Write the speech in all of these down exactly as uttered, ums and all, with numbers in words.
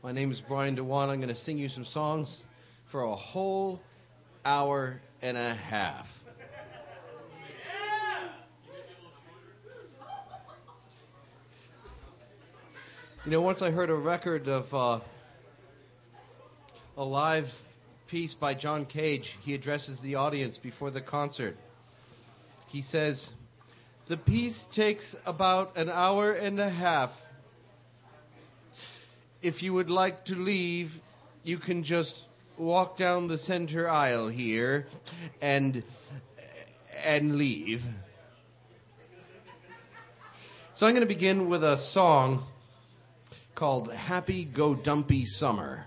My name is Brian Dewan. I'm going to sing you some songs for a whole hour and a half. You know, once I heard a record of uh, a live piece by John Cage. He addresses the audience before the concert. He says, "The piece takes about an hour and a half. If you would like to leave, you can just walk down the center aisle here and and leave." So I'm going to begin with a song called Happy Go Dumpy Summer.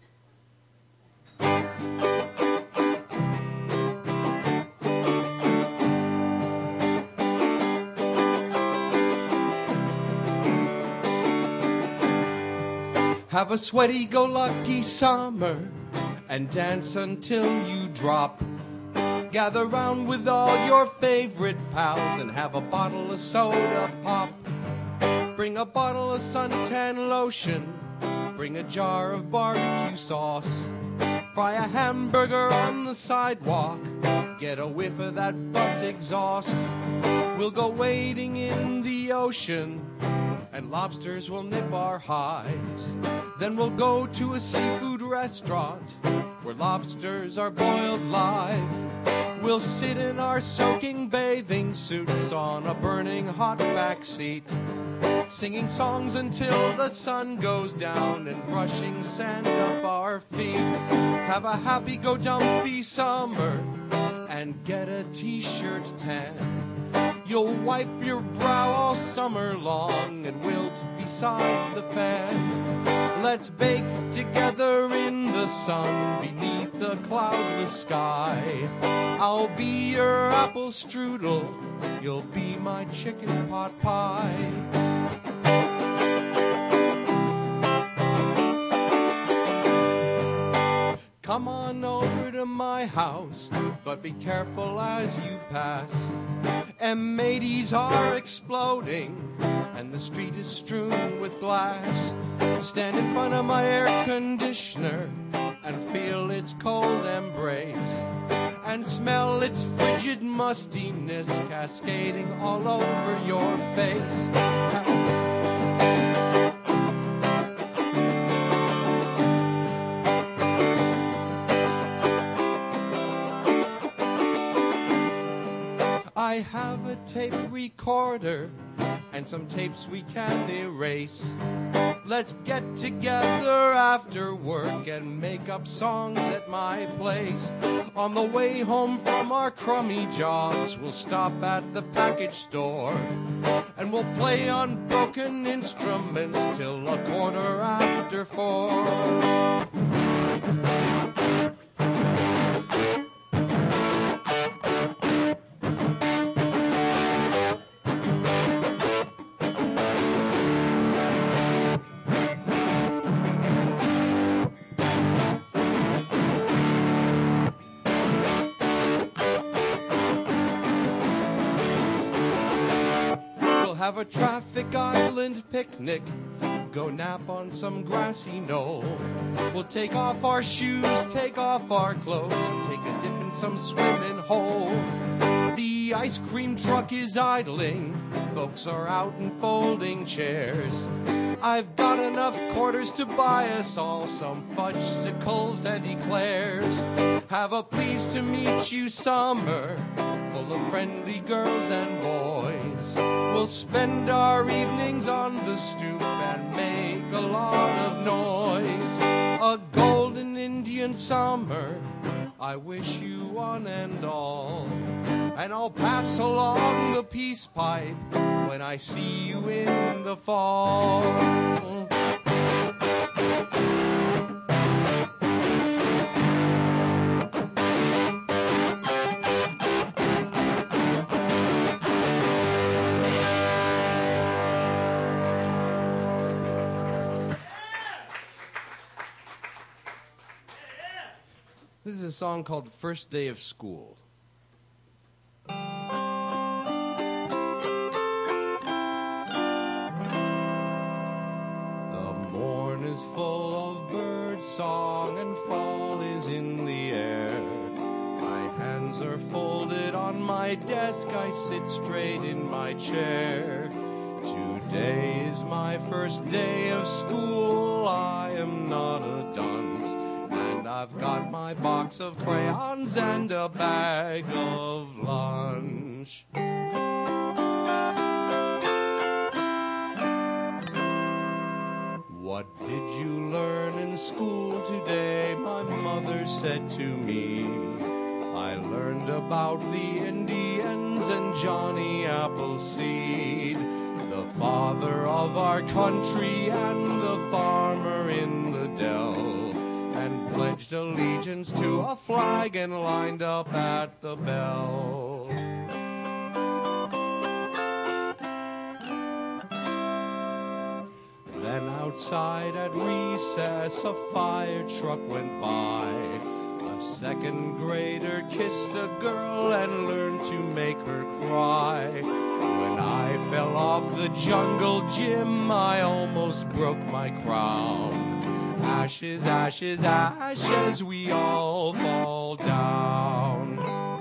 Have a sweaty-go-lucky summer and dance until you drop. Gather round with all your favorite pals and have a bottle of soda pop. Bring a bottle of suntan lotion. Bring a jar of barbecue sauce. Fry a hamburger on the sidewalk. Get a whiff of that bus exhaust. We'll go wading in the ocean, and lobsters will nip our hides. Then we'll go to a seafood restaurant where lobsters are boiled live. We'll sit in our soaking bathing suits on a burning hot back seat, singing songs until the sun goes down and brushing sand up our feet. Have a happy-go-dumpy summer and get a t-shirt tan. You'll wipe your brow all summer long and wilt beside the fan. Let's bake together in the sun beneath a cloudless sky. I'll be your apple strudel, you'll be my chicken pot pie. Come on over to my house, but be careful as you pass. M eighties are exploding, and the street is strewn with glass. Stand in front of my air conditioner and feel its cold embrace, and smell its frigid mustiness cascading all over your face. I have a tape recorder and some tapes we can erase. Let's get together after work and make up songs at my place. On the way home from our crummy jobs, we'll stop at the package store and we'll play on broken instruments till a quarter after four. Have a traffic island picnic, go nap on some grassy knoll. We'll take off our shoes, take off our clothes, and take a dip in some swimming hole. The ice cream truck is idling, folks are out in folding chairs. I've got enough quarters to buy us all some fudgesicles and eclairs. Have a pleased to meet you summer, full of friendly girls and boys. We'll spend our evenings on the stoop and make a lot of noise. A golden Indian summer, I wish you one and all. And I'll pass along the peace pipe when I see you in the fall. This is a song called First Day of School. The morn is full of bird song and fall is in the air. My hands are folded on my desk, I sit straight in my chair. Today is my first day of school, I am not a dunce, and I've got my box of crayons and a bag of lunch. What did you learn in school today? My mother said to me. I learned about the Indians and Johnny Appleseed, the father of our country and the farmer in the dell, and pledged allegiance to a flag and lined up at the bell. Then outside at recess a fire truck went by. A second grader kissed a girl and learned to make her cry. When I fell off the jungle gym, I almost broke my crown. Ashes, ashes, ashes, we all fall down.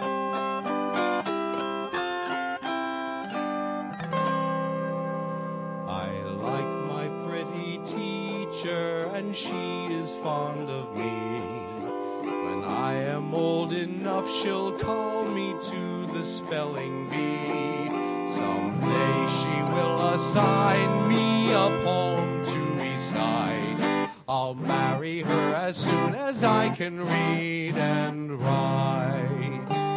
I like my pretty teacher, and she is fond of me. When I am old enough, she'll call me to the spelling bee. Someday she will assign me a poem to recite. I'll marry her as soon as I can read and write.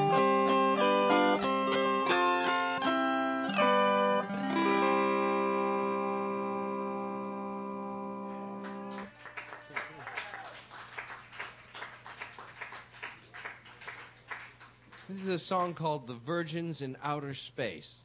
This is a song called The Virgins in Outer Space.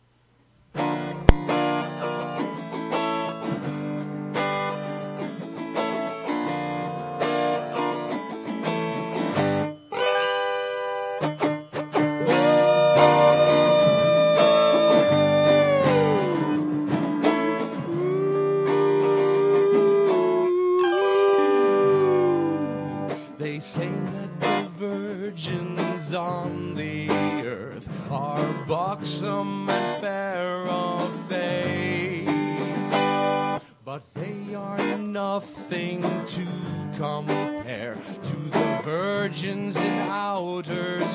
They say that the virgins on the earth are buxom and fair of face, but they are nothing to compare to the virgins in outer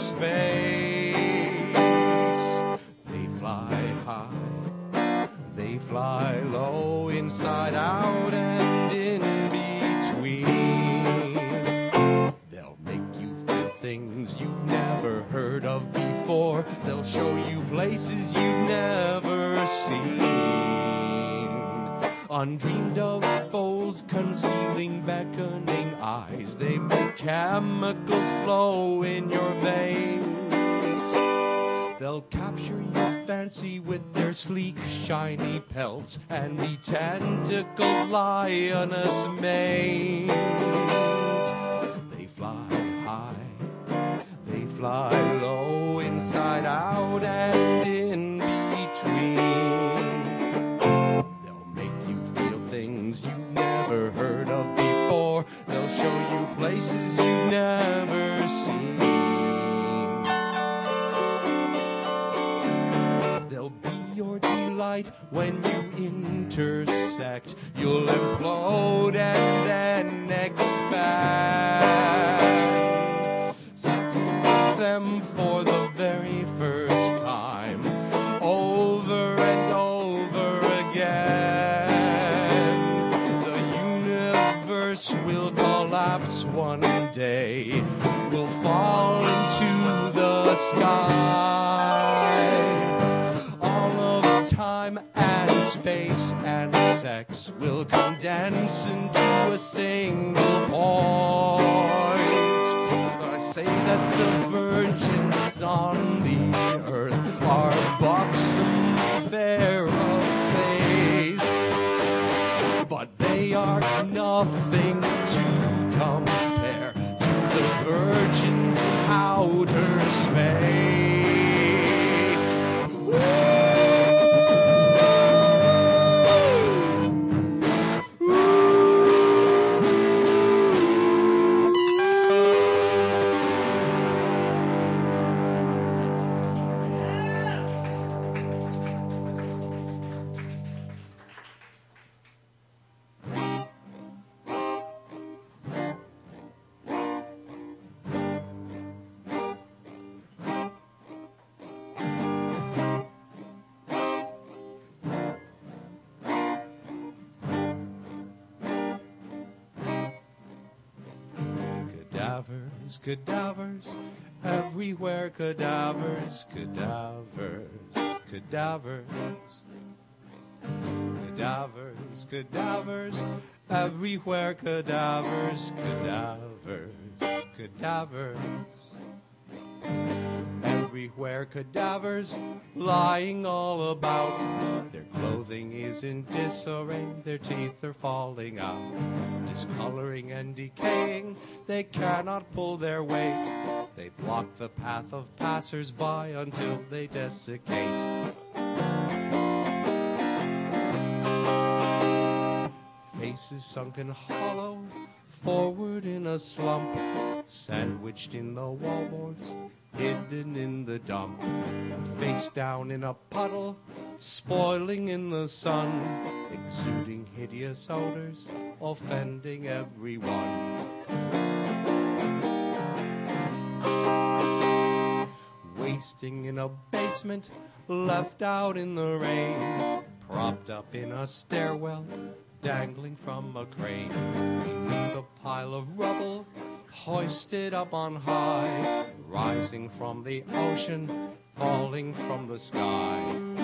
space. They fly high, they fly low, inside out and in between. Things you've never heard of before. They'll show you places you've never seen. Undreamed of foes concealing beckoning eyes. They make chemicals flow in your veins. They'll capture your fancy with their sleek, shiny pelts and the tentacled lioness manes. They fly high, they fly low, inside out and in between. They'll make you feel things you've never heard of before. They'll show you places you've never seen. They'll be your delight when you intersect. You'll implode and then expand. Them for the very first time, over and over again. The universe will collapse one day, will fall into the sky. All of time and space and sex will condense into a single point. Say that the virgins on the earth are buxom, fair of face, but they are nothing to compare to the virgins in outer space. Woo! Woo! Cadavers, cadavers, everywhere cadavers, cadavers, cadavers. Cadavers, cadavers, everywhere cadavers, cadavers, cadavers. Everywhere cadavers lying all about. Their clothing is in disarray, their teeth are falling out. Discoloring and decaying, they cannot pull their weight. They block the path of passers-by until they desiccate. Faces sunken hollow, forward in a slump, sandwiched in the wallboards, hidden in the dump. Face down in a puddle, spoiling in the sun, exuding hideous odors, offending everyone. Wasting in a basement, left out in the rain, propped up in a stairwell, dangling from a crane. Beneath a pile of rubble, hoisted up on high, rising from the ocean, falling from the sky.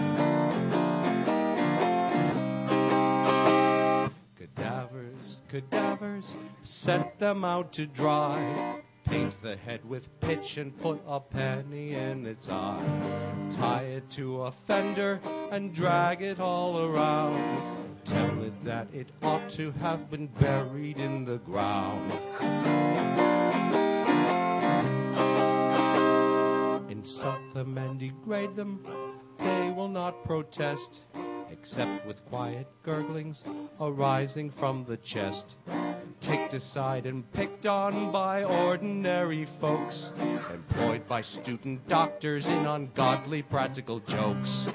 Cadavers, cadavers, set them out to dry. Paint the head with pitch and put a penny in its eye. Tie it to a fender and drag it all around. Tell it that it ought to have been buried in the ground. Insult them and degrade them, they will not protest, except with quiet gurglings arising from the chest. Kicked aside and picked on by ordinary folks, employed by student doctors in ungodly practical jokes.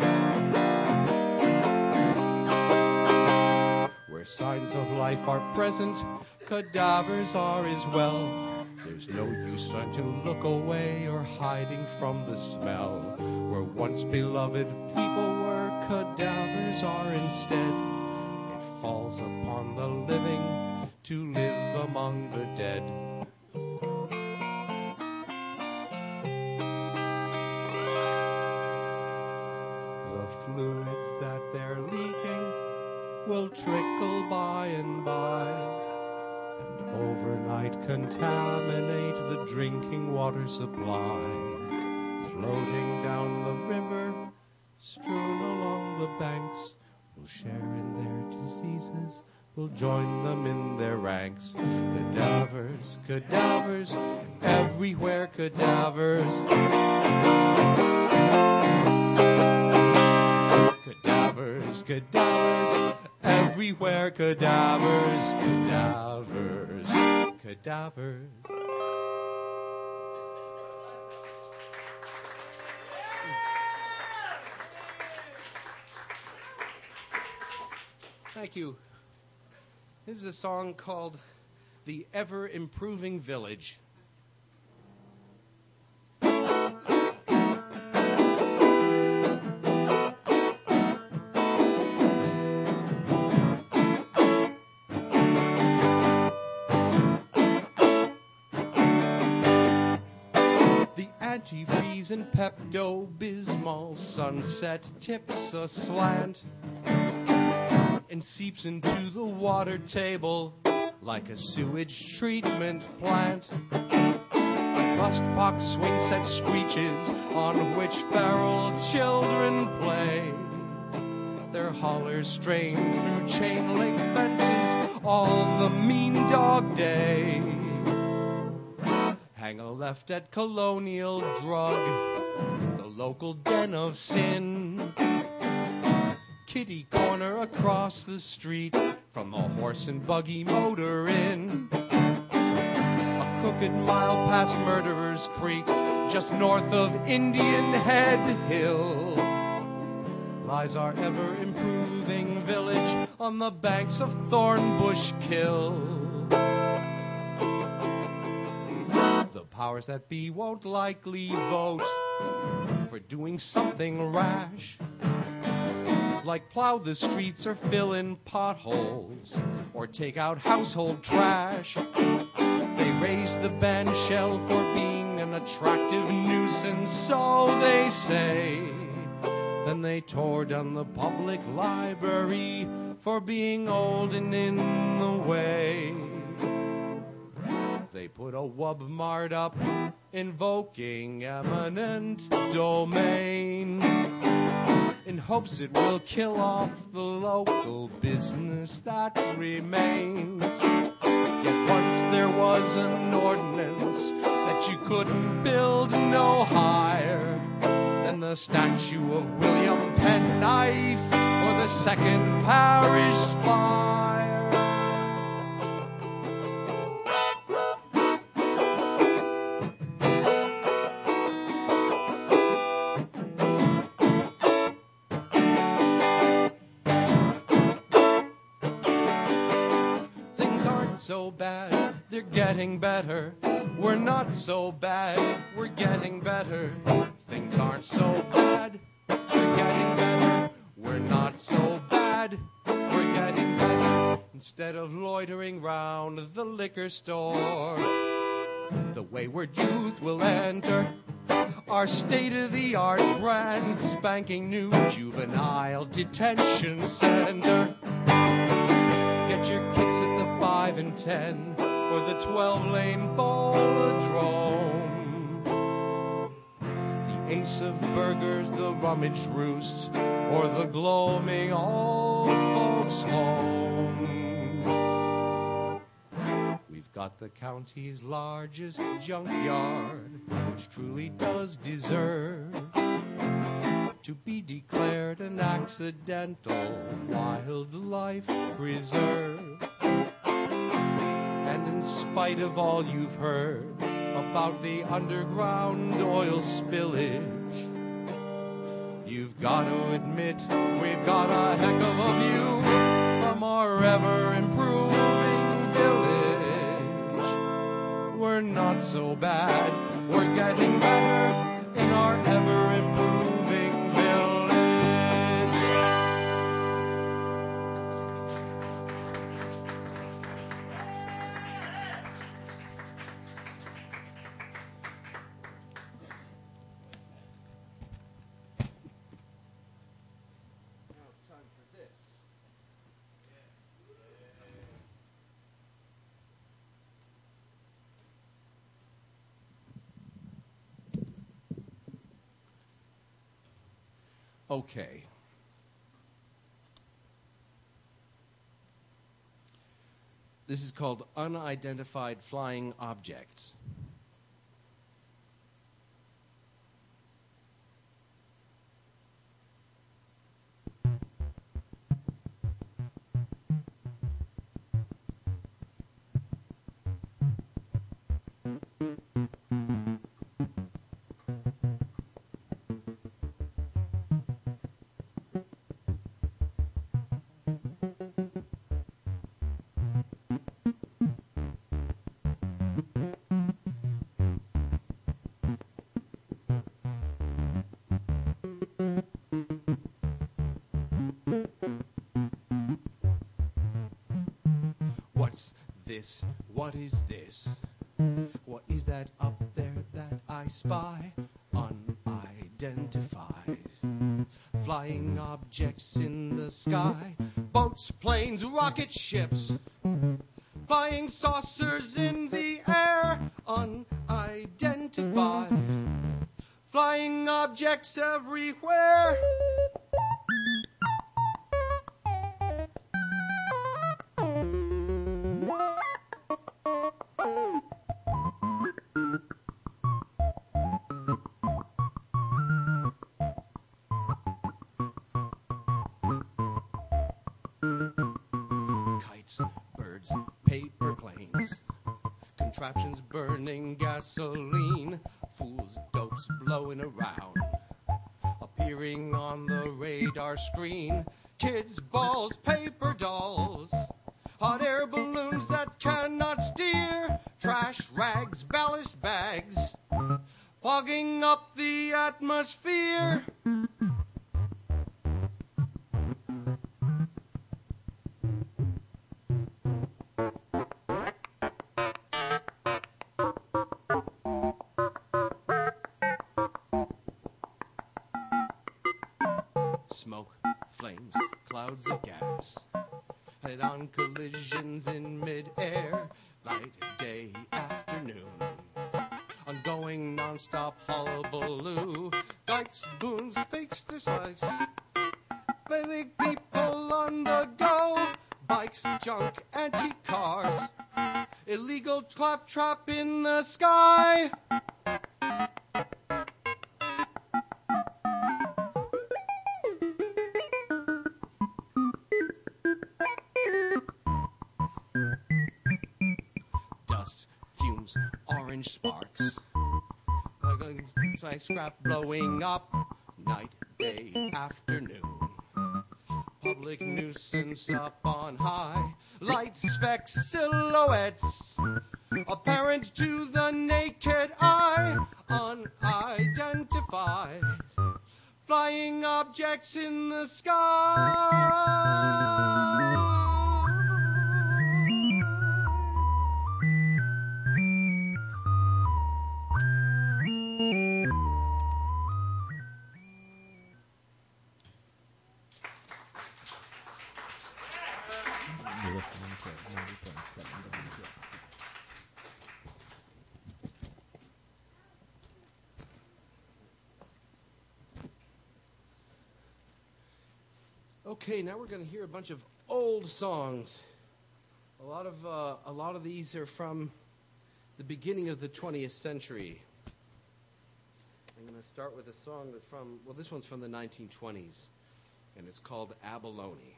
Where signs of life are present, cadavers are as well. There's no use trying to look away or hiding from the smell. Where once beloved people were, cadavers are instead. It falls upon the living to live among the dead. The fluids that they're leaking will trickle by and by, and overnight contaminate the drinking water supply. Floating down the river, strewn along the banks, will share in their diseases, will join them in their ranks. Cadavers, cadavers, everywhere cadavers. Cadavers, cadavers, everywhere cadavers, cadavers, cadavers. Thank you. This is a song called The Ever-Improving Village. Antifreeze and Pepto-Bismol sunset tips aslant and seeps into the water table like a sewage treatment plant. Rust box swing set screeches on which feral children play. Their hollers strain through chain link fences all the mean dog day. Hang a left at Colonial Drug, the local den of sin. Kitty corner across the street from the horse and buggy motor inn. A crooked mile past Murderer's Creek, just north of Indian Head Hill, lies our ever-improving village on the banks of Thornbush Kill. The powers that be won't likely vote for doing something rash, like plow the streets or fill in potholes or take out household trash. They raised the band shell for being an attractive nuisance, so they say. Then they tore down the public library for being old and in the way. They put a wub mart up invoking eminent domain in hopes it will kill off the local business that remains. Yet once there was an ordinance that you couldn't build no higher than the statue of William Penknife or the second parish spire. So bad, they're getting better. We're not so bad, we're getting better. Things aren't so bad, they're getting better. We're not so bad, we're getting better. Instead of loitering round the liquor store, the wayward youth will enter our state-of-the-art brand spanking new juvenile detention center. Get your kicks at the five and ten or the twelve-lane Bolodrome, the Ace of Burgers, the Rummage Roost, or the gloaming old folks' home. We've got the county's largest junkyard, which truly does deserve to be declared an accidental wildlife preserve. And in spite of all you've heard about the underground oil spillage, you've got to admit we've got a heck of a view from our ever-improving village. We're not so bad, we're getting better in our ever-improving Okay. This is called Unidentified Flying Objects. What's this? What is this? What is that up there that I spy? Unidentified flying objects in the sky. Boats, planes, rocket ships, flying saucers in the air. Unidentified flying objects everywhere. Birds, paper planes, contraptions burning gasoline, fools, dopes blowing around, appearing on the radar screen, kids, balls, paper dolls, hot air balloons that cannot steer, trash rags, ballast bags, fogging up the atmosphere. clouds of gas. Head-on collisions in mid-air, light day, afternoon. Ongoing non-stop hullabaloo, dice, boons, fakes, the slice. Failing people on the go, bikes, junk, antique cars. Illegal claptrap in the sky. Dust, fumes, orange sparks. Scrap blowing up, night, day, afternoon. Public nuisance up on high, light specks, silhouettes, apparent to the naked eye, unidentified, flying objects in the sky. Okay, now we're going to hear a bunch of old songs. A lot of uh, a lot of these are from the beginning of the twentieth century. I'm going to start with a song that's from, well, this one's from the nineteen twenties, and it's called Abalone.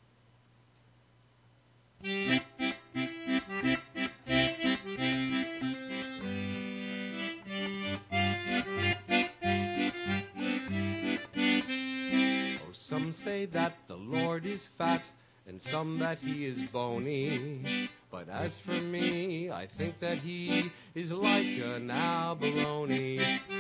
Some say that the Lord is fat, and some that he is bony. But as for me, I think that he is like an abalone.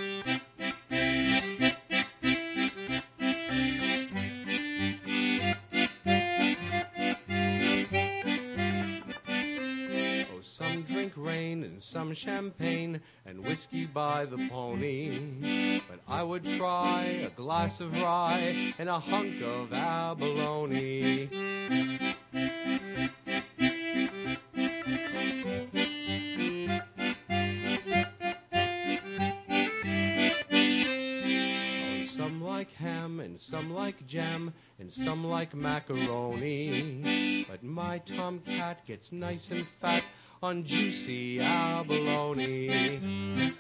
Oh, some drink rain and some champagne and whiskey by the pony. But I would try a glass of rye and a hunk of abalone. Oh, some like ham and some like jam and some like macaroni. But my tomcat gets nice and fat on juicy abalone.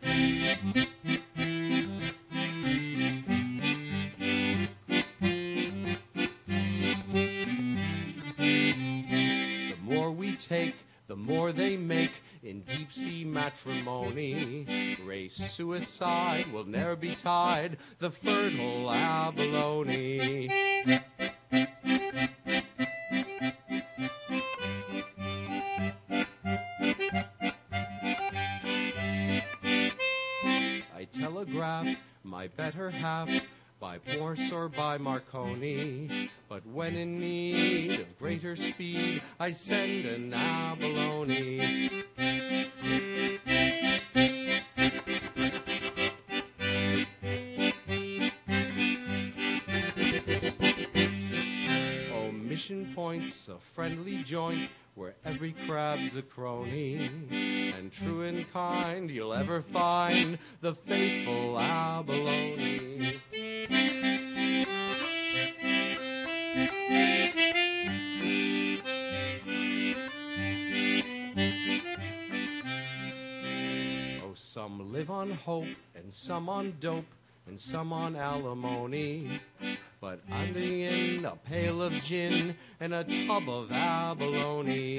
Take, the more they make in deep sea matrimony. Race suicide will ne'er be tied, the fertile abalone. I telegraph my better half by Morse or by Marconi, but when in need of greater speed, I send an abalone. Oh, Mission Point's a friendly joint where every crab's a crony, and true and kind you'll ever find the faithful abalone. Oh, some live on hope and some on dope and some on alimony, but I'm in a pail of gin and a tub of abalone.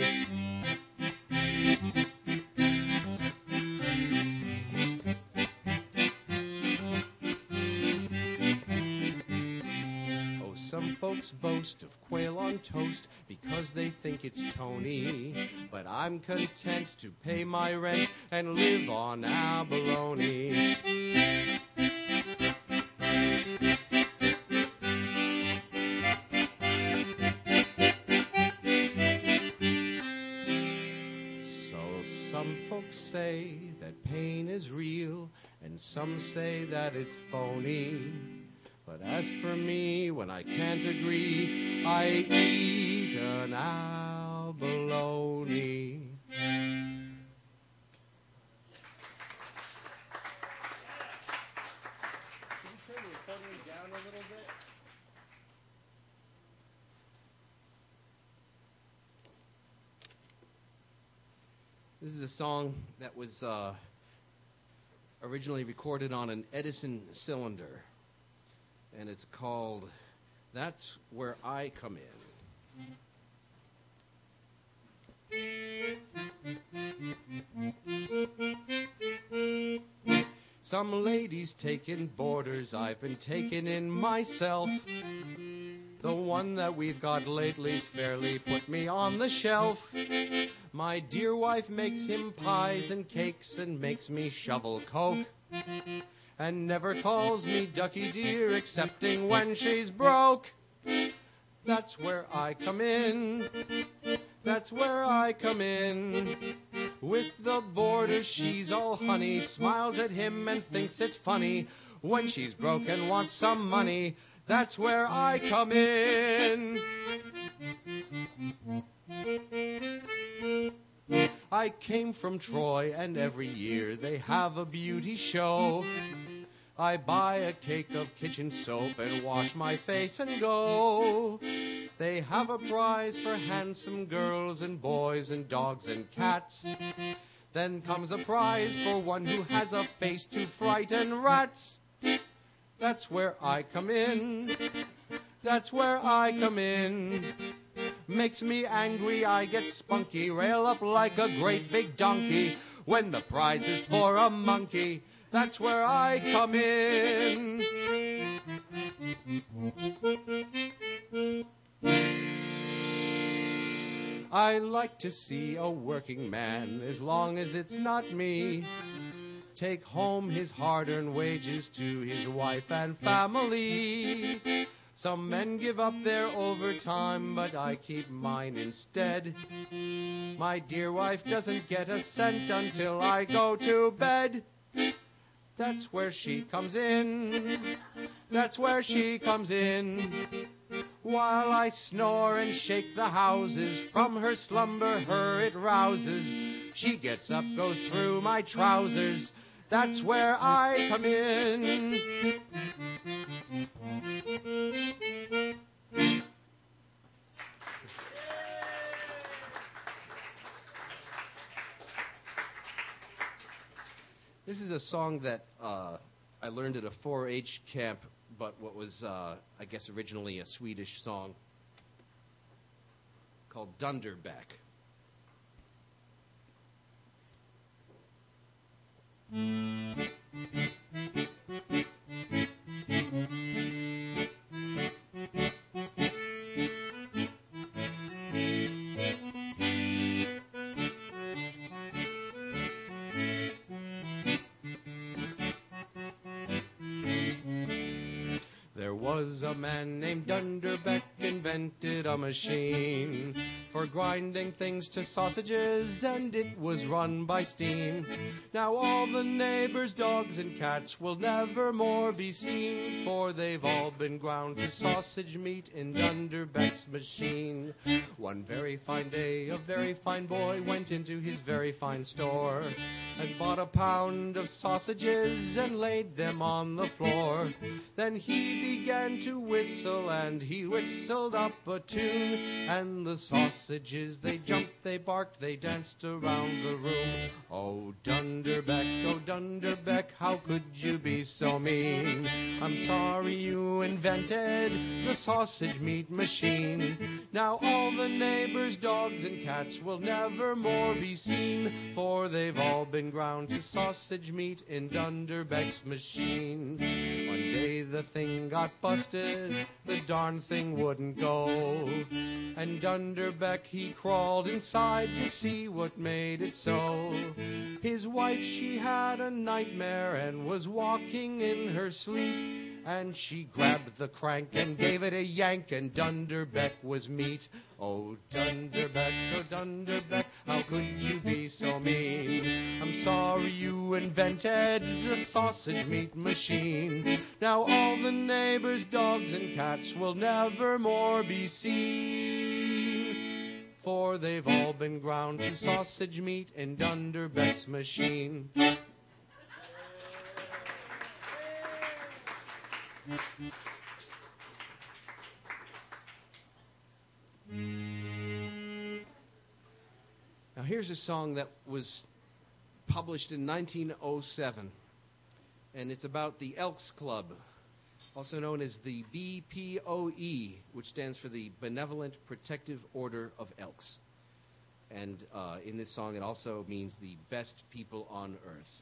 Oh, some folks boast of quail on toast because they think it's Tony, but I'm content to pay my rent and live on abalone. Some folks say that pain is real, and some say that it's phony. But as for me, when I can't agree, I eat an abalone. This is a song that was uh, originally recorded on an Edison cylinder, and it's called That's Where I Come In. Some ladies taking boarders, I've been taking in myself. The one that we've got lately's fairly put me on the shelf. My dear wife makes him pies and cakes and makes me shovel coke, and never calls me ducky dear excepting when she's broke. That's where I come in. That's where I come in. With the boarder she's all honey, smiles at him and thinks it's funny. When she's broke and wants some money, that's where I come in. I came from Troy, and every year they have a beauty show. I buy a cake of kitchen soap and wash my face and go. They have a prize for handsome girls and boys and dogs and cats. Then comes a prize for one who has a face to frighten rats. That's where I come in. That's where I come in. Makes me angry, I get spunky, rail up like a great big donkey. When the prize is for a monkey, that's where I come in. I like to see a working man, as long as it's not me, take home his hard-earned wages to his wife and family. Some men give up their overtime, but I keep mine instead. My dear wife doesn't get a cent until I go to bed. That's where she comes in. That's where she comes in. While I snore and shake the houses, from her slumber her it rouses. She gets up, goes through my trousers. That's where I come in. This is a song that uh, I learned at a four H camp, but what was, uh, I guess, originally a Swedish song called Dunderbeck. There was a man named Dunderbeck, invented a machine for grinding things to sausages, and it was run by steam. Now all the neighbors' dogs and cats will never more be seen, for they've all been ground to sausage meat in Dunderbeck's machine. One very fine day, a very fine boy went into his very fine store and bought a pound of sausages and laid them on the floor. Then he began to whistle, and he whistled up a tune, and the sausages, they jumped, they barked, they danced around the room. Oh, Dunderbeck, oh, Dunderbeck, how could you be so mean? I'm sorry you invented the sausage meat machine. Now all the neighbors' dogs and cats will never more be seen, for they've all been ground to sausage meat in Dunderbeck's machine. One day the thing got busted, the darn thing wouldn't go, and Dunderbeck, he crawled inside to see what made it so. His wife, she had a nightmare and was walking in her sleep, and she grabbed the crank and gave it a yank, and Dunderbeck was meat. Oh, Dunderbeck, oh, Dunderbeck, how could you be so mean? I'm sorry you invented the sausage meat machine. Now all the neighbors' dogs and cats will never more be seen, for they've all been ground to sausage meat in Dunderbeck's machine. Now here's a song that was published in nineteen oh seven, and it's about the Elks Club, also known as the B P O E, which stands for the Benevolent Protective Order of Elks. And uh, in this song, it also means the best people on earth.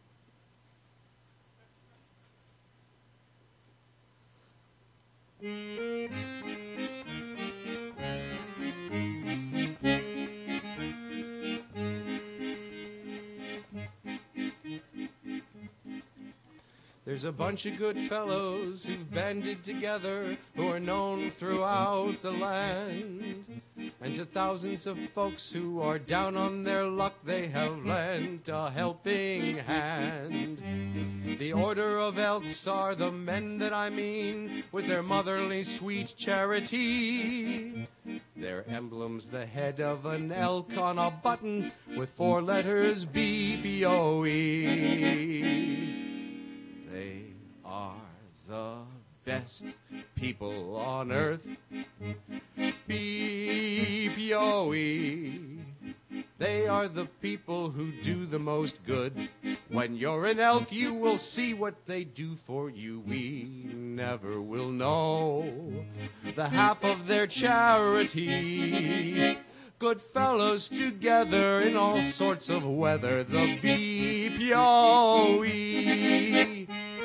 There's a bunch of good fellows who've banded together, who are known throughout the land. And to thousands of folks who are down on their luck, they have lent a helping hand. The Order of Elks are the men that I mean, with their motherly sweet charity. Their emblem's the head of an elk on a button with four letters B P O E. They are the best people on earth, B P O E. They are the people who do the most good. When you're an elk, you will see what they do for you. We never will know the half of their charity. Good fellows together in all sorts of weather, the B P O E.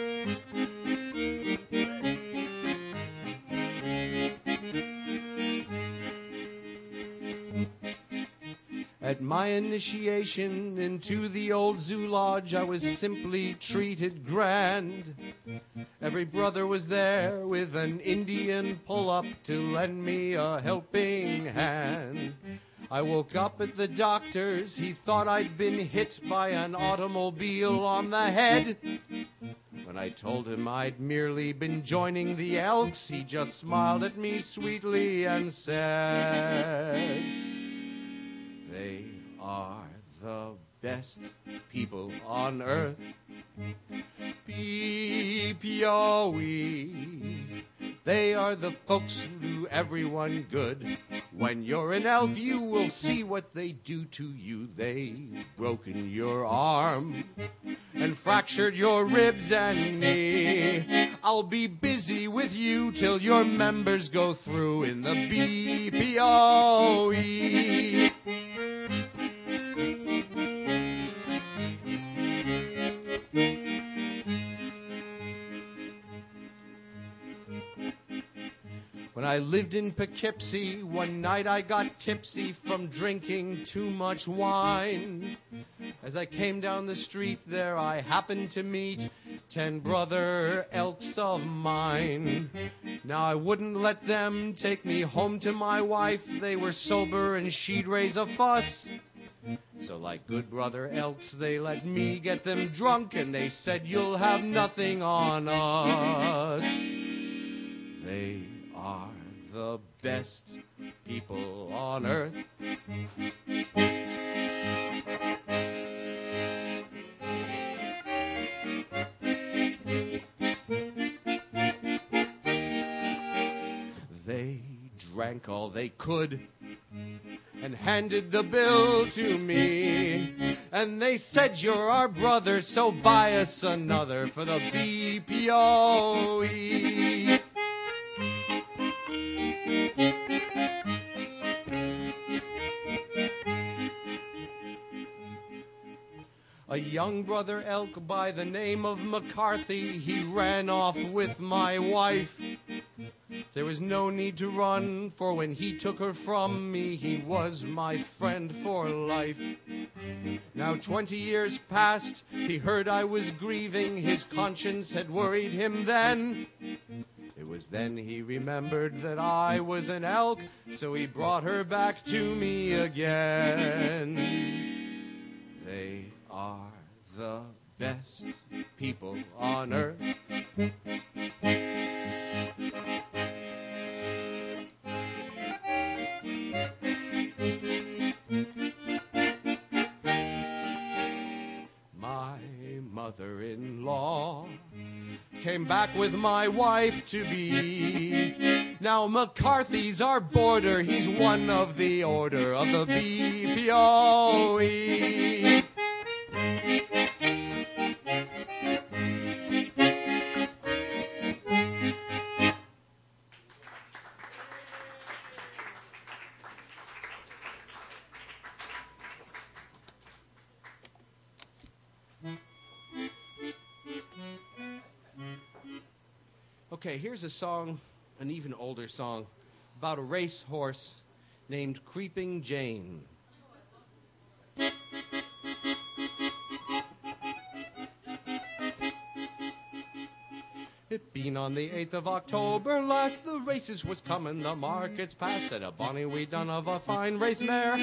At my initiation into the old zoo lodge, I was simply treated grand. Every brother was there with an Indian pull-up to lend me a helping hand. I woke up at the doctor's. He thought I'd been hit by an automobile on the head. When I told him I'd merely been joining the Elks, he just smiled at me sweetly and said, they are the best people on earth, B P O E. They are the folks who do everyone good. When you're an elk, you will see what they do to you. They've broken your arm and fractured your ribs and knee. I'll be busy with you till your members go through in the B P O E. When I lived in Poughkeepsie, one night I got tipsy from drinking too much wine. As I came down the street there, I happened to meet ten brother elks of mine. Now I wouldn't let them take me home to my wife. They were sober and she'd raise a fuss. So like good brother elks, they let me get them drunk, and they said, you'll have nothing on us. They are the best people on earth. They drank all they could and handed the bill to me. And they said, you're our brother, so buy us another for the B P O E. A young brother elk by the name of McCarthy, he ran off with my wife. There was no need to run, for when he took her from me, he was my friend for life. Now twenty years passed, he heard I was grieving, his conscience had worried him then. It was then he remembered that I was an elk, so he brought her back to me again. They are the mother-in-law. Came back with my wife to be. Now McCarthy's our boarder. He's one of the order of the B P O E. Okay, here's a song, an even older song, about a racehorse named Creeping Jane. It been on the eighth of October last, the races was coming, the markets passed, and a bonny wee dun of a fine race mare.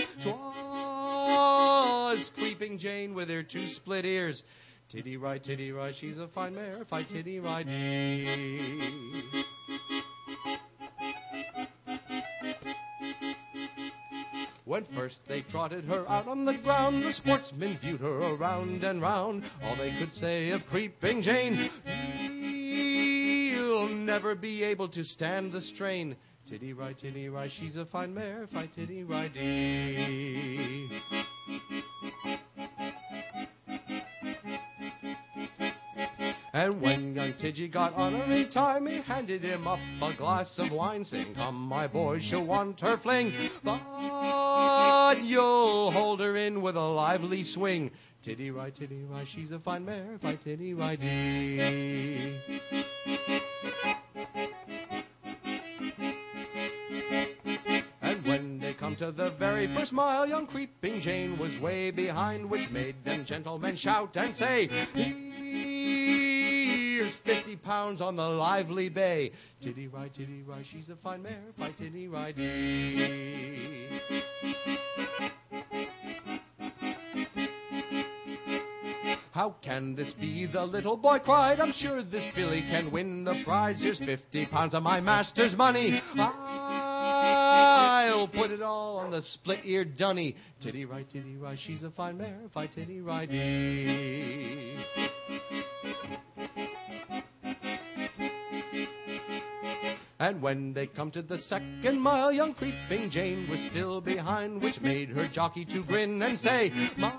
'Twas Creeping Jane with her two split ears. Tiddy ride, tiddy ride, she's a fine mare, fi tiddy ride dee. When first they trotted her out on the ground, the sportsmen viewed her around and round. All they could say of Creeping Jane, you'll never be able to stand the strain. Tiddy ride, tiddy ride, she's a fine mare, fi tiddy ride dee. And when young Tidgy got on her in time, he handed him up a glass of wine, saying, come, my boy, she'll want her fling, but you'll hold her in with a lively swing. Tiddy ride, tiddy ride, she's a fine mare, fi tiddy ride dee. And when they come to the very first mile, young Creeping Jane was way behind, which made them gentlemen shout and say, here's fifty pounds on the lively bay. Tiddy ride, tiddy ride, she's a fine mare, fi tiddy ride dee. How can this be? The little boy cried. I'm sure this filly can win the prize. Here's fifty pounds of my master's money. I'll put it all on the split-eared dunny. Tiddy ride, tiddy ride, she's a fine mare, fi tiddy ride dee. And when they come to the second mile, young Creeping Jane was still behind, which made her jockey to grin and say, my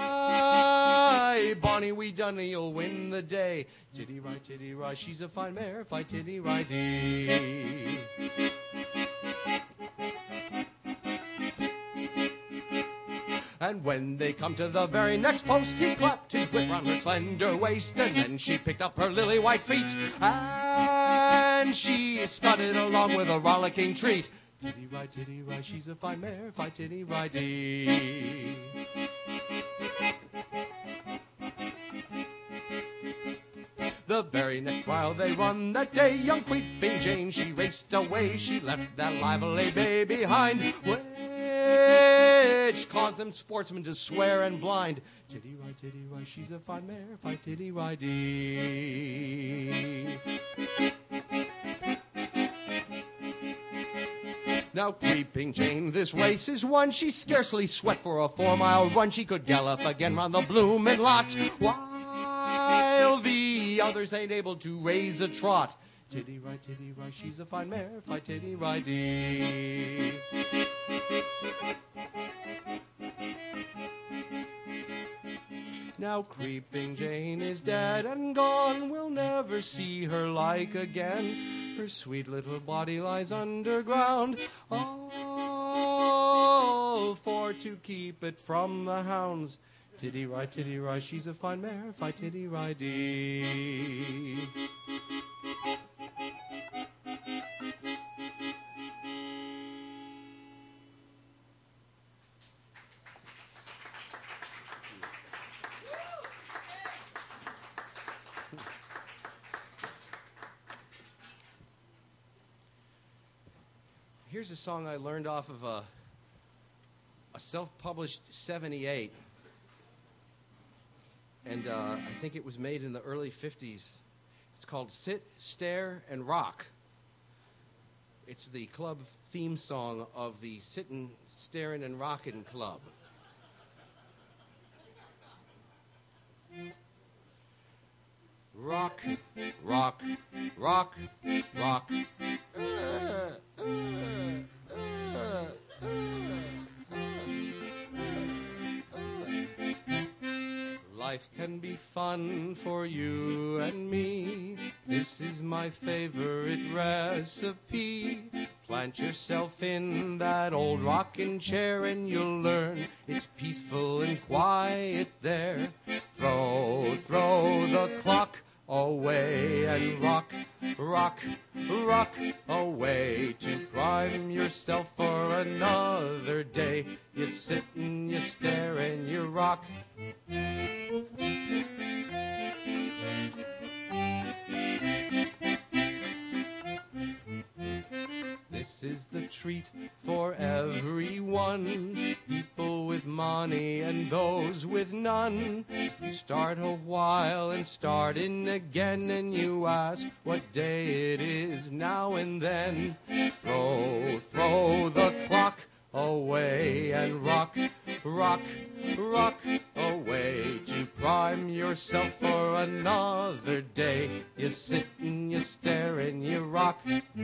bonny wee dunny, you'll win the day. Tiddy ride, tiddy ride, she's a fine mare, fi tiddy ride dee. And when they come to the very next post, he clapped his whip round her slender waist, and then she picked up her lily white feet, and she scudded along with a rollicking treat. Tiddy ride, tiddy ride, she's a fine mare, fi tiddy ride dee. The very next mile they run that day, young Creeping Jane, she raced away. She left that lively bay behind, which caused them sportsmen to swear and blind. Tiddy ride, tiddy ride, she's a fine mare, fi tiddy ride dee. Now Creeping Jane, this race is won. She scarcely sweat for a four-mile run. She could gallop again round the bloomin' lot, while the others ain't able to raise a trot. Tiddy ride, tiddy ride, she's a fine mare, fi tiddy ride dee. Now Creeping Jane is dead and gone, we'll never see her like again. Her sweet little body lies underground, all for to keep it from the hounds. Tiddy ride, tiddy ride, she's a fine mare, fi tiddy ride dee. Here's a song I learned off of a, a self-published seventy-eight. And uh, I think it was made in the early fifties. It's called Sit, Stare, and Rock. It's the club theme song of the Sittin', Starin', and Rockin' Club. rock, rock, rock, rock. Life can be fun for you and me. This is my favorite recipe. Plant yourself in that old rocking chair and you'll learn it's peaceful and quiet there. Throw, throw the clock away and rock, rock, rock away to prime yourself for another day. You sit and you stare and you rock. This is the treat for everyone, people with money and those with none. You start a while and start in again, and you ask what day it is now and then. Throw, throw the clock away and rock, rock, rock away to prime yourself for another day. You sit and you stare and you rock.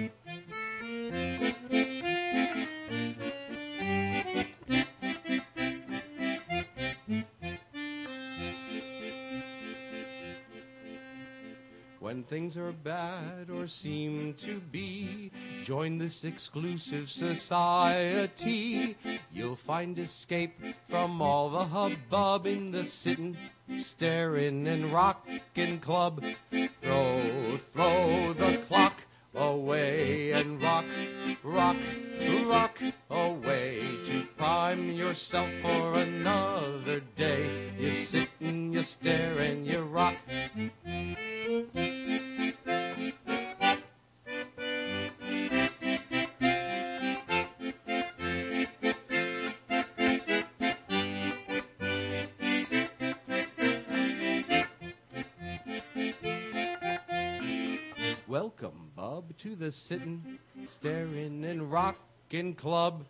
When things are bad or seem to be, join this exclusive society. You'll find escape from all the hubbub in the sittin', staring and rockin' club. Throw, throw the clock away and rock, rock, rock away to prime yourself for another day. You sit and you stare and you rock. Welcome, bub, to the sittin', staring, and rockin' club.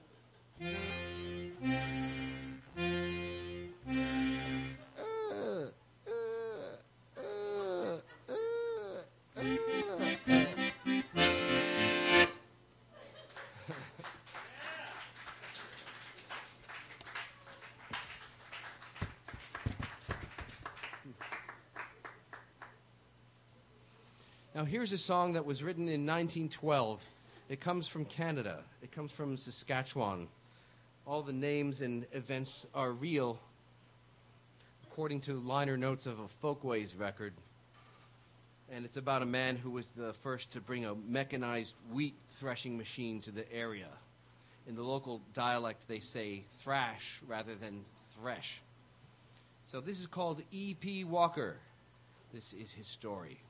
Now, here's a song that was written in nineteen twelve. It comes from Canada. It comes from Saskatchewan. All the names and events are real, according to liner notes of a Folkways record. And it's about a man who was the first to bring a mechanized wheat threshing machine to the area. In the local dialect, they say thrash rather than thresh. So this is called E P Walker. This is his story.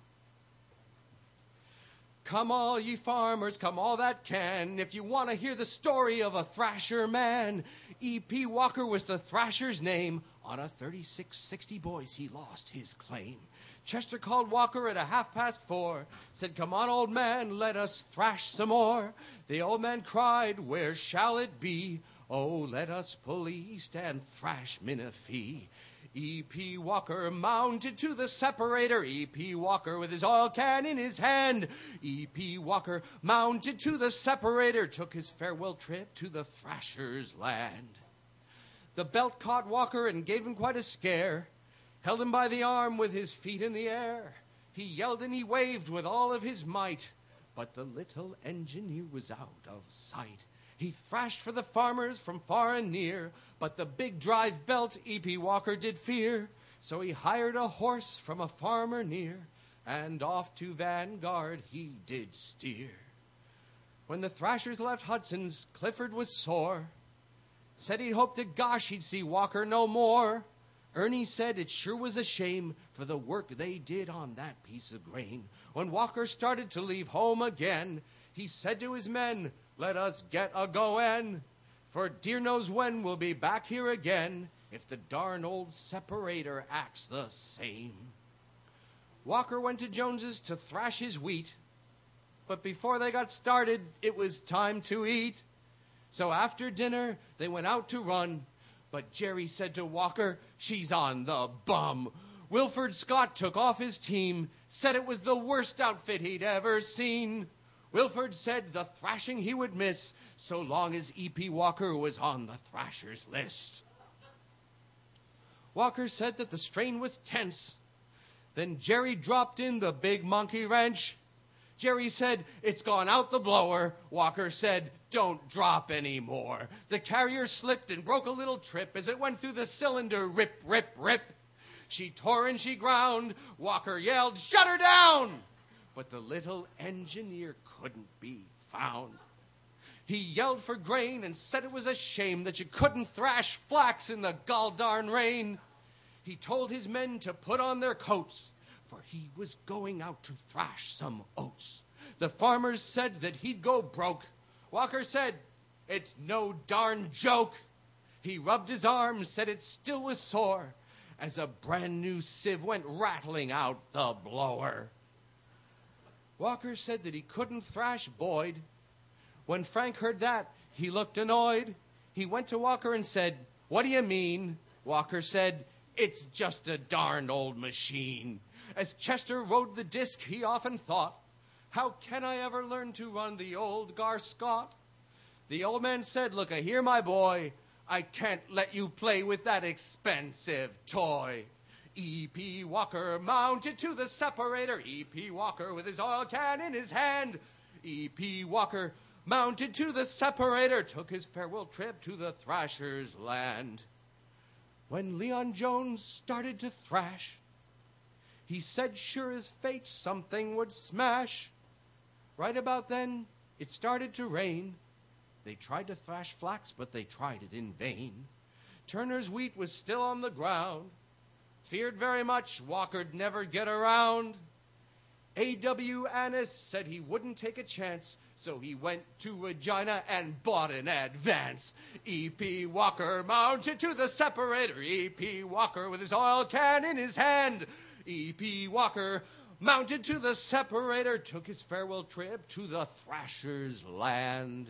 Come all ye farmers, come all that can, if you want to hear the story of a thrasher man. E P Walker was the thrasher's name. On a thirty-six sixty boys, he lost his claim. Chester called Walker at a half past four, said, come on, old man, let us thrash some more. The old man cried, where shall it be? Oh, let us pull east and thrash Minifee. E P Walker mounted to the separator. E P Walker with his oil can in his hand. E P Walker mounted to the separator, took his farewell trip to the thrasher's land. The belt caught Walker and gave him quite a scare. Held him by the arm with his feet in the air. He yelled and he waved with all of his might, but the little engineer was out of sight. He thrashed for the farmers from far and near, but the big drive belt E P Walker did fear. So he hired a horse from a farmer near, and off to Vanguard he did steer. When the thrashers left Hudson's, Clifford was sore. Said he'd hoped to gosh he'd see Walker no more. Ernie said it sure was a shame for the work they did on that piece of grain. When Walker started to leave home again, he said to his men, let us get a-goin', for dear knows when we'll be back here again if the darn old separator acts the same. Walker went to Jones's to thrash his wheat, but before they got started, it was time to eat. So after dinner, they went out to run, but Jerry said to Walker, she's on the bum. Wilford Scott took off his team, said it was the worst outfit he'd ever seen. Wilford said the thrashing he would miss so long as E P. Walker was on the thrashers list. Walker said that the strain was tense. Then Jerry dropped in the big monkey wrench. Jerry said, it's gone out the blower. Walker said, don't drop anymore. The carrier slipped and broke a little trip as it went through the cylinder, rip, rip, rip. She tore and she ground. Walker yelled, shut her down! But the little engineer couldn't be found. He yelled for grain and said it was a shame that you couldn't thrash flax in the goldarn rain. He told his men to put on their coats, for he was going out to thrash some oats. The farmers said that he'd go broke. Walker said, it's no darn joke. He rubbed his arm, said it still was sore, as a brand new sieve went rattling out the blower. Walker said that he couldn't thrash Boyd. When Frank heard that, he looked annoyed. He went to Walker and said, what do you mean? Walker said, it's just a darned old machine. As Chester rode the disc, he often thought, how can I ever learn to run the old Gar Scott? The old man said, look a here, my boy, I can't let you play with that expensive toy. E P. Walker mounted to the separator. E P. Walker with his oil can in his hand. E P. Walker mounted to the separator, took his farewell trip to the thrasher's land. When Leon Jones started to thrash, he said sure as fate something would smash. Right about then, it started to rain. They tried to thrash flax, but they tried it in vain. Turner's wheat was still on the ground. Feared very much Walker'd never get around. A W. Annis said he wouldn't take a chance, so he went to Regina and bought an advance. E P. Walker mounted to the separator. E P. Walker with his oil can in his hand. E P. Walker mounted to the separator, took his farewell trip to the thrasher's land.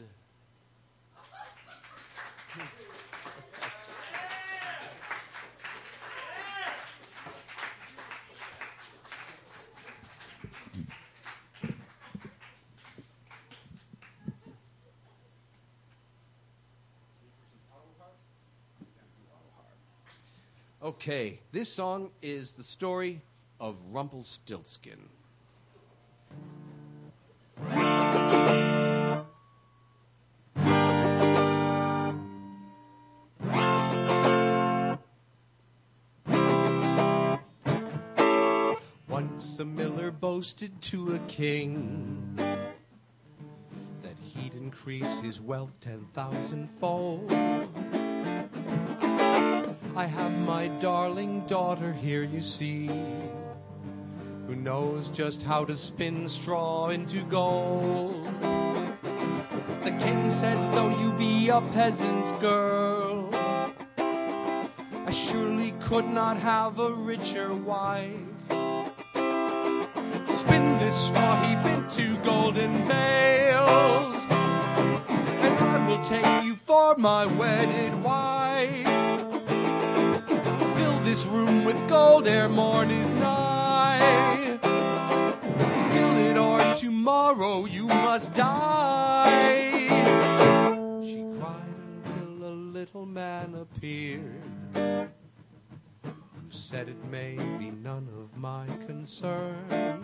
Okay, this song is the story of Rumpelstiltskin. Once a miller boasted to a king that he'd increase his wealth ten thousand-fold. I have my darling daughter here, you see, who knows just how to spin straw into gold. The king said, though you be a peasant girl, I surely could not have a richer wife. Spin this straw heap into golden bales, and I will take you for my wedded wife. This room with gold ere morn is nigh. Fill it or tomorrow you must die. She cried until a little man appeared, who said it may be none of my concern,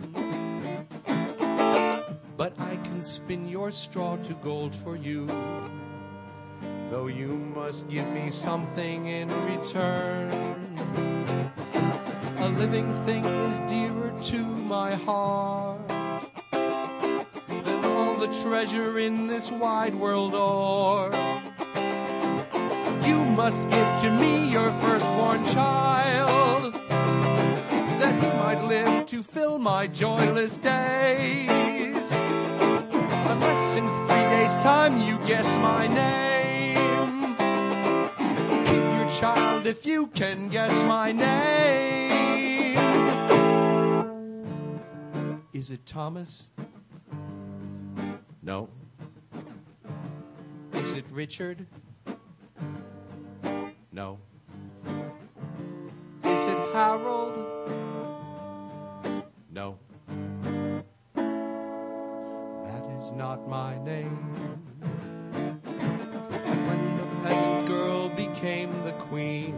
but I can spin your straw to gold for you, though you must give me something in return. A living thing is dearer to my heart than all the treasure in this wide world o'er. You must give to me your firstborn child, that he might live to fill my joyless days. Unless in three days' time you guess my name, keep your child if you can guess my name. Is it Thomas? No. Is it Richard? No. Is it Harold? not my name. And when the peasant girl became the queen,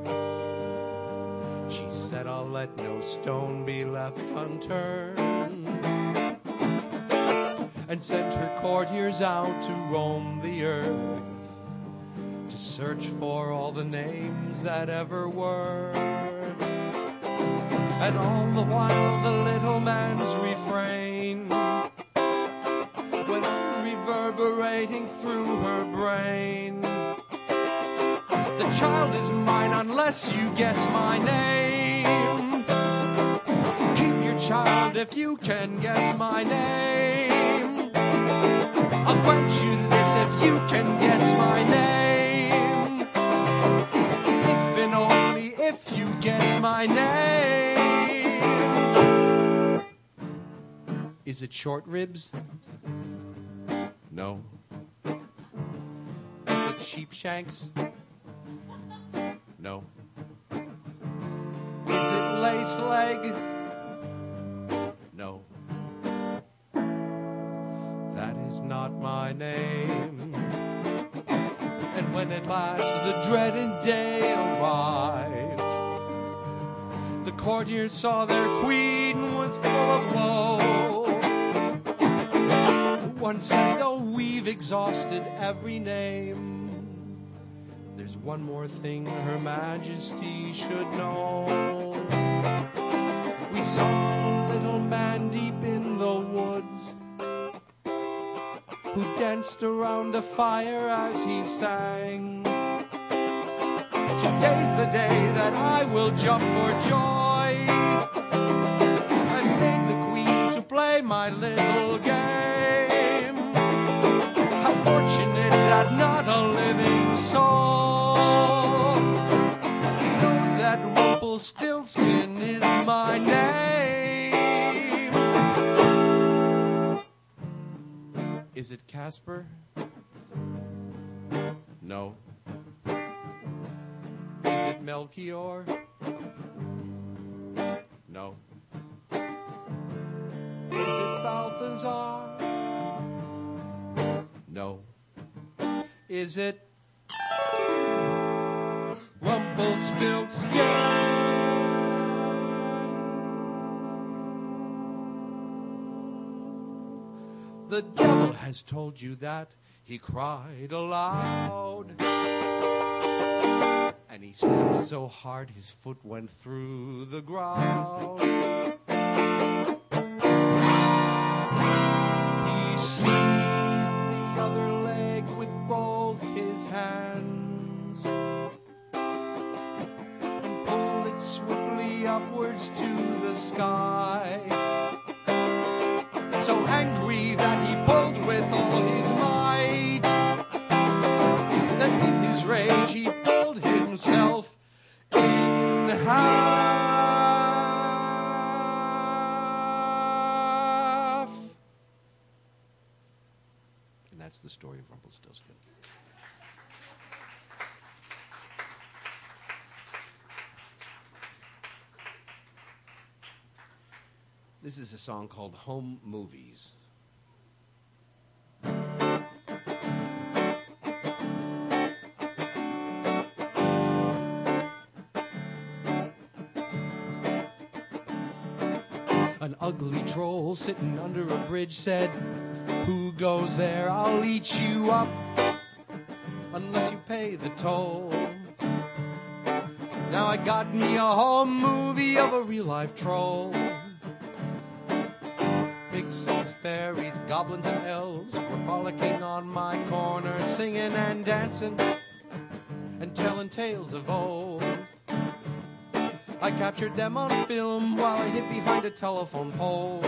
she said, I'll let no stone be left unturned, and sent her courtiers out to roam the earth, to search for all the names that ever were. And all the while the little man's refrain went on reverberating through her brain. The child is mine unless you guess my name. Keep your child if you can guess my name. I'll grant you this if you can guess my name. If and only if you guess my name. Is it short ribs? No. Is it sheepshanks? No. Is it lace leg? No. That is not my name. And when at last the dreaded day arrived, the courtiers saw their queen was full of woe. One said, though we've exhausted every name, there's one more thing Her Majesty should know. We saw a little man deep in the woods, who danced around a fire as he sang. Today's the day that I will jump for joy. I made the queen to play my little game. How fortunate that not a living soul knows that Rumpelstiltskin is my name. Is it Casper? No. Is it Melchior? No. Is it Balthazar? No. Is it Rumpelstiltskin? The devil has told you that, he cried aloud. And he stamped so hard his foot went through the ground. He seized the other leg with both his hands and pulled it swiftly upwards to the sky. So angry that he pulled with all his might, that in his rage he pulled himself in half. And that's the story of Rumpelstiltskin. This is a song called Home Movies. An ugly troll sitting under a bridge said, "Who goes there? I'll eat you up unless you pay the toll." Now I got me a home movie of a real-life troll. Pixies, fairies, goblins, and elves were frolicking on my corner, singing and dancing and telling tales of old. I captured them on film while I hid behind a telephone pole.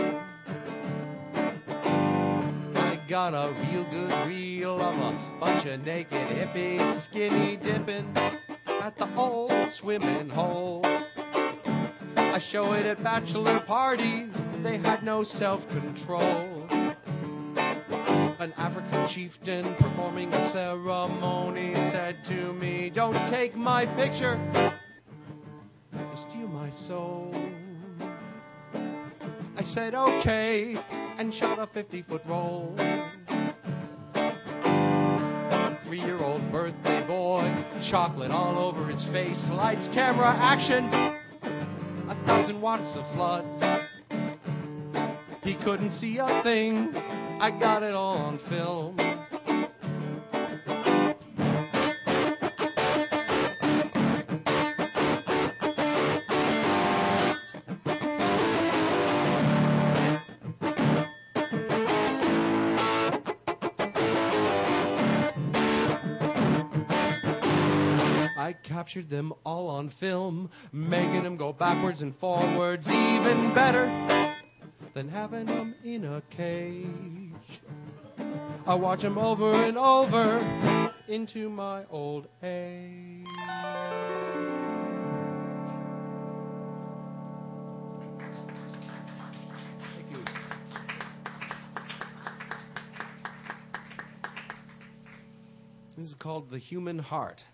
I got a real good reel of a bunch of naked hippies skinny dipping at the old swimming hole. I show it at bachelor parties, they had no self-control. An African chieftain performing a ceremony said to me, "Don't take my picture to steal my soul." I said, "Okay," and shot a fifty-foot roll. Three-year-old birthday boy, chocolate all over his face, lights, camera, action, a thousand watts of floods. He couldn't see a thing, I got it all on film. I captured them all on film, making them go backwards and forwards, even better than having them in a cage. I watch them over and over into my old age. Thank you. This is called The Human Heart.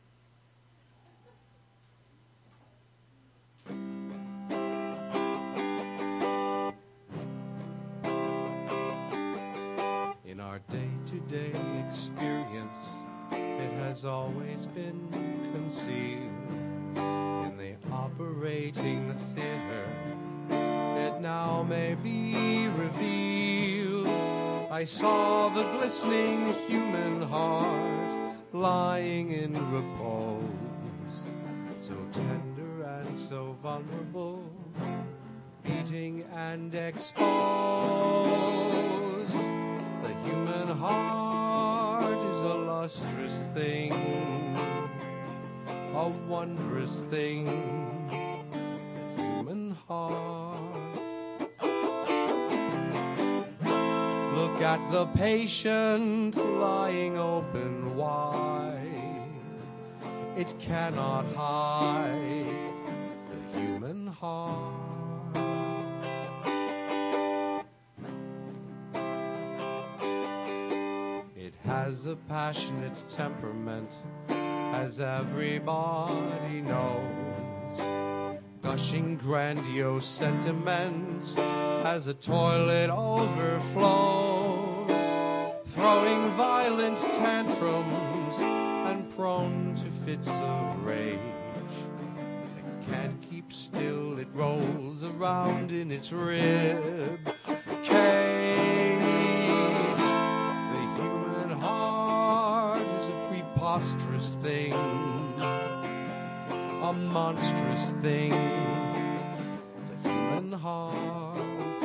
In our day-to-day experience, it has always been concealed in the operating theater. It now may be revealed. I saw the glistening human heart lying in repose, so tender and so vulnerable, beating and exposed. The human heart is a lustrous thing, a wondrous thing. The human heart. Look at the patient lying open wide. It cannot hide the human heart. Has a passionate temperament, as everybody knows, gushing grandiose sentiments as a toilet overflows, throwing violent tantrums and prone to fits of rage. It can't keep still, it rolls around in its rib cage. Preposterous thing, a monstrous thing, the human heart.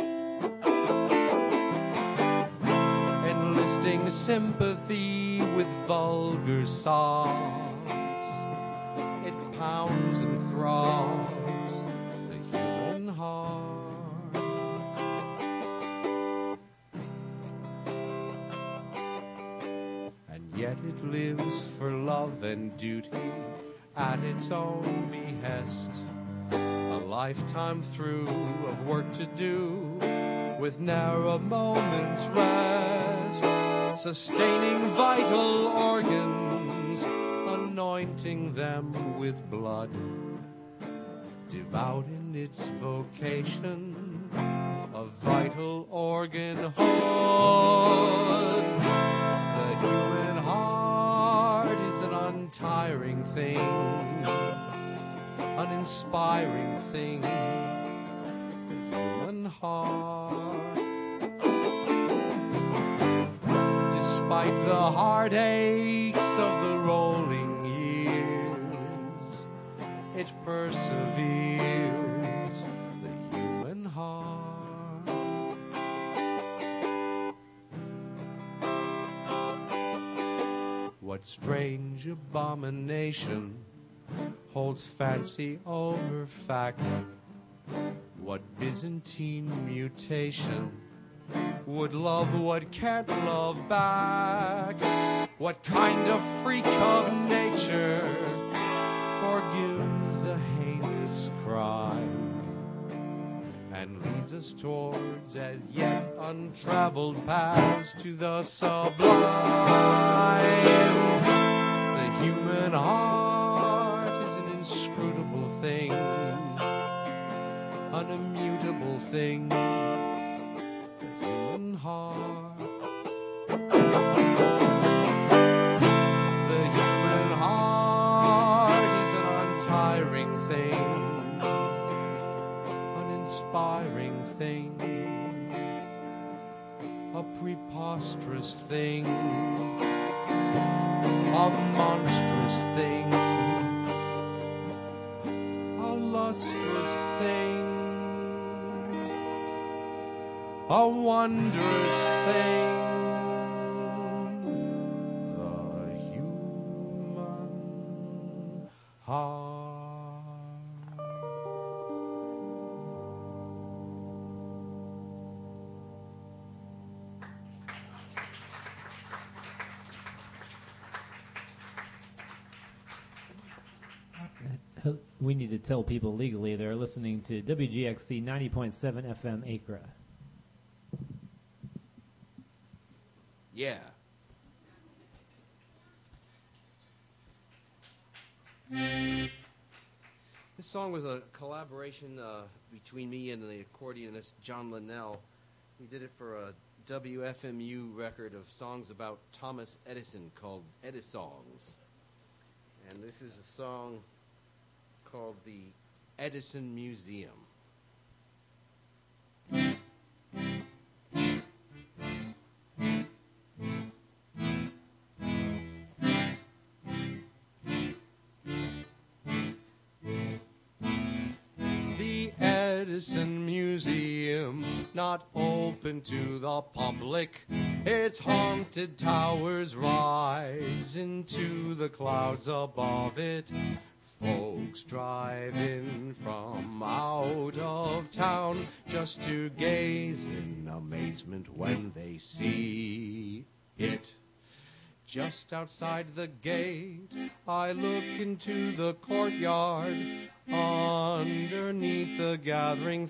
Enlisting sympathy with vulgar sobs, it pounds and throbs, the human heart. Yet it lives for love and duty at its own behest. A lifetime through of work to do with narrow moments rest, sustaining vital organs, anointing them with blood, devout in its vocation, a vital organ hood. The human heart is an untiring thing, an inspiring thing. The human heart. Despite the heartaches of the rolling years, it perseveres. The human heart. What strange abomination holds fancy over fact? What Byzantine mutation would love what can't love back? What kind of freak of nature forgives a heinous crime and leads us towards as yet untraveled paths to the sublime? The human heart is an inscrutable thing, an immutable thing. The inspiring thing, a preposterous thing, a monstrous thing, a lustrous thing, a wondrous thing, the human heart. We need to tell people legally they're listening to W G X C ninety point seven F M Acra. Yeah. This song was a collaboration uh, between me and the accordionist John Linnell. We did it for a W F M U record of songs about Thomas Edison called Edisongs. And this is a song called the Edison Museum. The Edison Museum, not open to the public. Its haunted towers rise into the clouds above it. Folks drive in from out of town just to gaze in amazement when they see it. Just outside the gate, I look into the courtyard. Underneath the gathering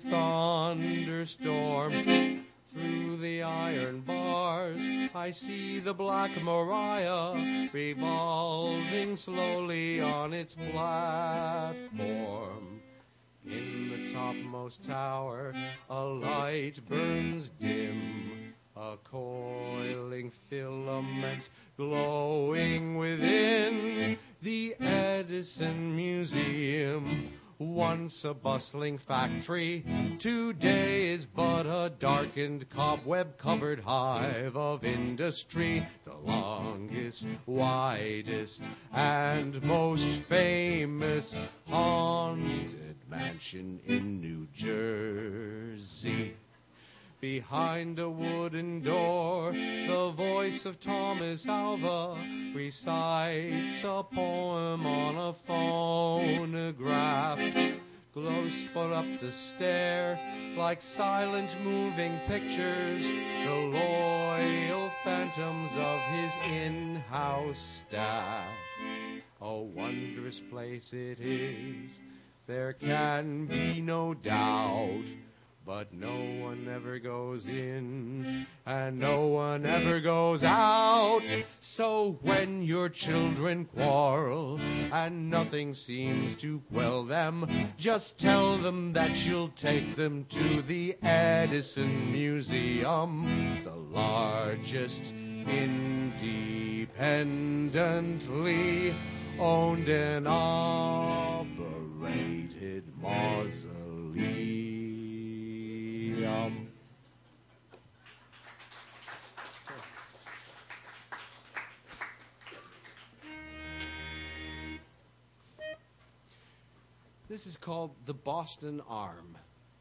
thunderstorm, through the iron bars, I see the Black Maria revolving slowly on its platform. In the topmost tower, a light burns dim, a coiling filament glowing within. The Edison Museum, once a bustling factory, today is but a darkened, cobweb-covered hive of industry. The longest, widest, and most famous haunted mansion in New Jersey. Behind a wooden door, the voice of Thomas Alva recites a poem on a phonograph. Close foot up the stair, like silent moving pictures, the loyal phantoms of his in-house staff. A wondrous place it is, there can be no doubt. But no one ever goes in, and no one ever goes out. So when your children quarrel, and nothing seems to quell them, just tell them that you'll take them to the Edison Museum, the largest independently owned and operated mausoleum. Um, this is called the Boston Arm.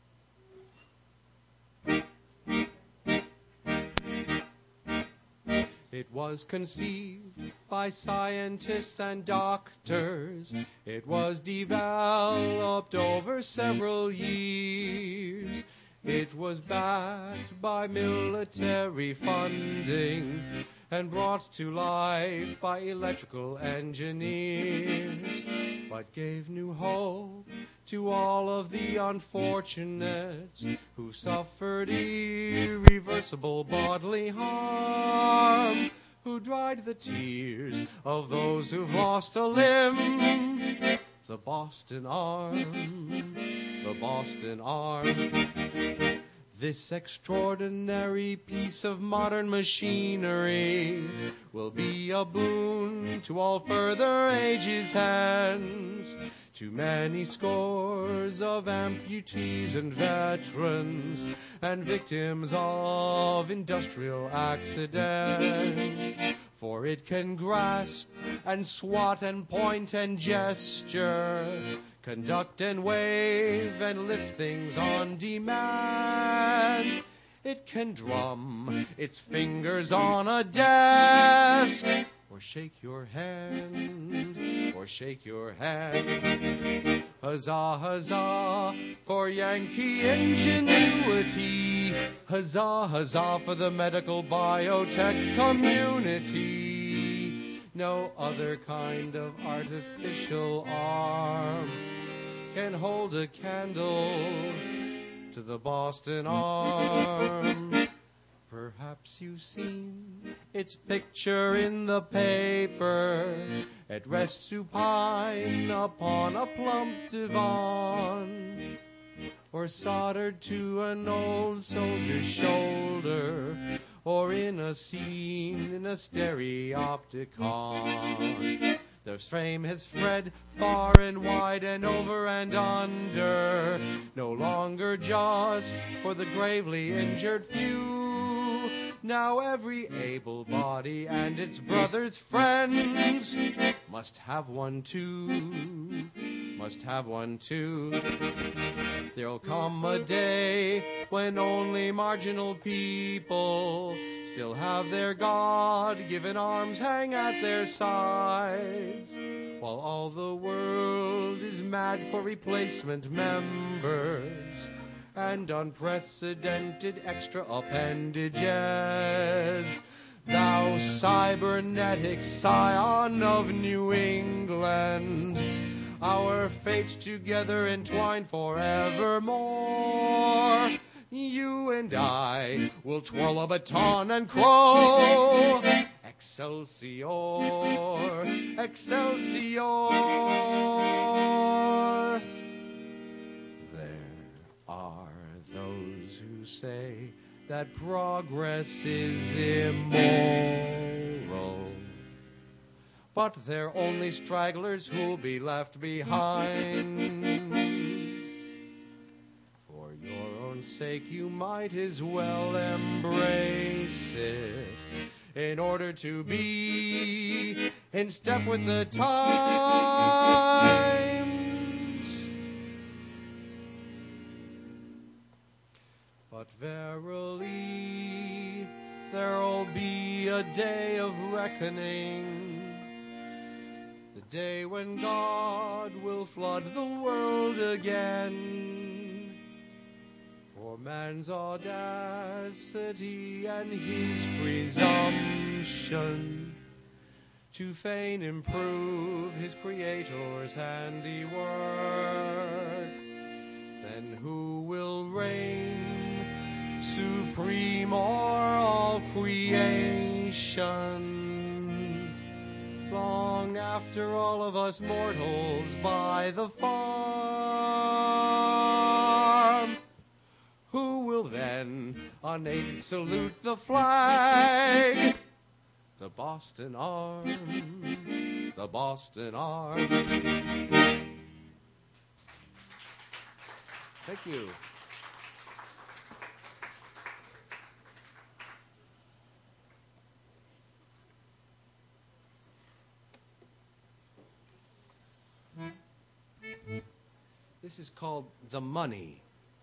It was conceived by scientists and doctors. It was developed over several years. It was backed by military funding and brought to life by electrical engineers, but gave new hope to all of the unfortunates who suffered irreversible bodily harm, who dried the tears of those who've lost a limb. The Boston Arm, the Boston Arm. This extraordinary piece of modern machinery will be a boon to all further ages hence. to many scores of amputees and veterans and victims of industrial accidents. For it can grasp and swat and point and gesture, conduct and wave and lift things on demand. It can drum its fingers on a desk, or shake your hand, or shake your hand. Huzzah, huzzah for Yankee ingenuity. Huzzah, huzzah for the medical biotech community. No other kind of artificial arm can hold a candle to the Boston arm. Perhaps you've seen its picture in the paper. It rests supine upon a plump divan, or soldered to an old soldier's shoulder, or in a scene in a stereopticon. The frame has spread far and wide and over and under, no longer just for the gravely injured few. Now every able body and its brother's friends must have one too, must have one too. There'll come a day when only marginal people still have their God-given arms hang at their sides, while all the world is mad for replacement members and unprecedented extra appendages. Thou cybernetic scion of New England, our fates together entwined forevermore. You and I will twirl a baton and crow, Excelsior, Excelsior. There are those who say that progress is immoral, but they're only stragglers who'll be left behind. For your own sake, you might as well embrace it in order to be in step with the times. But verily, there'll be a day of reckoning, the day when God will flood the world again. For man's audacity and his presumption to feign improve his creator's handiwork, then who will reign supreme o'er all creation, long after all of us mortals by the farm? Who will then unaided salute the flag? The Boston Arm, the Boston Arm. Thank you. This is called The Money.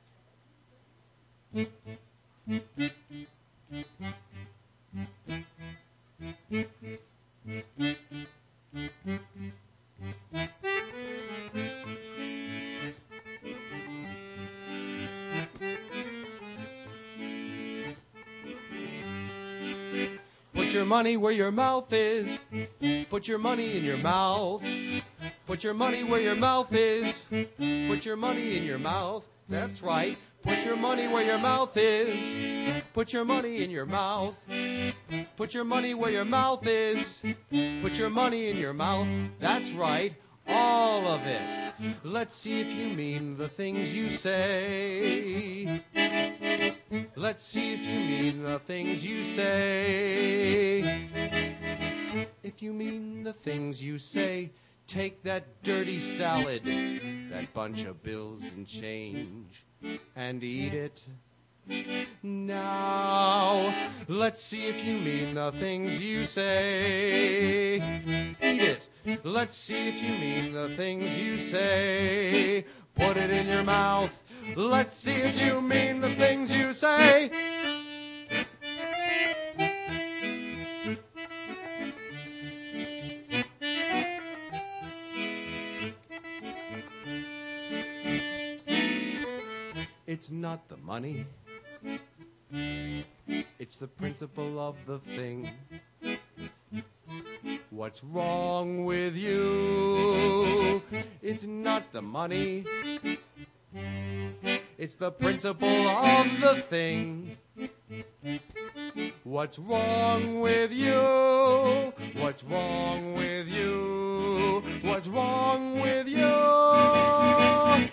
Put your money where your mouth is. Put your money in your mouth. Put your money where your mouth is. Put your money in your mouth. That's right. Put your money where your mouth is. Put your money in your mouth. Put your money where your mouth is. Put your money in your mouth. That's right. All of it. Let's see if you mean the things you say. Let's see if you mean the things you say. If you mean the things you say, Take that dirty salad, that bunch of bills and change, and eat it. Now, let's see if you mean the things you say. Eat it. Let's see if you mean the things you say. Put it in your mouth. Let's see if you mean the things you say. It's not the money. It's the principle of the thing. What's wrong with you? It's not the money. It's the principle of the thing. What's wrong with you? What's wrong with you? What's wrong with you?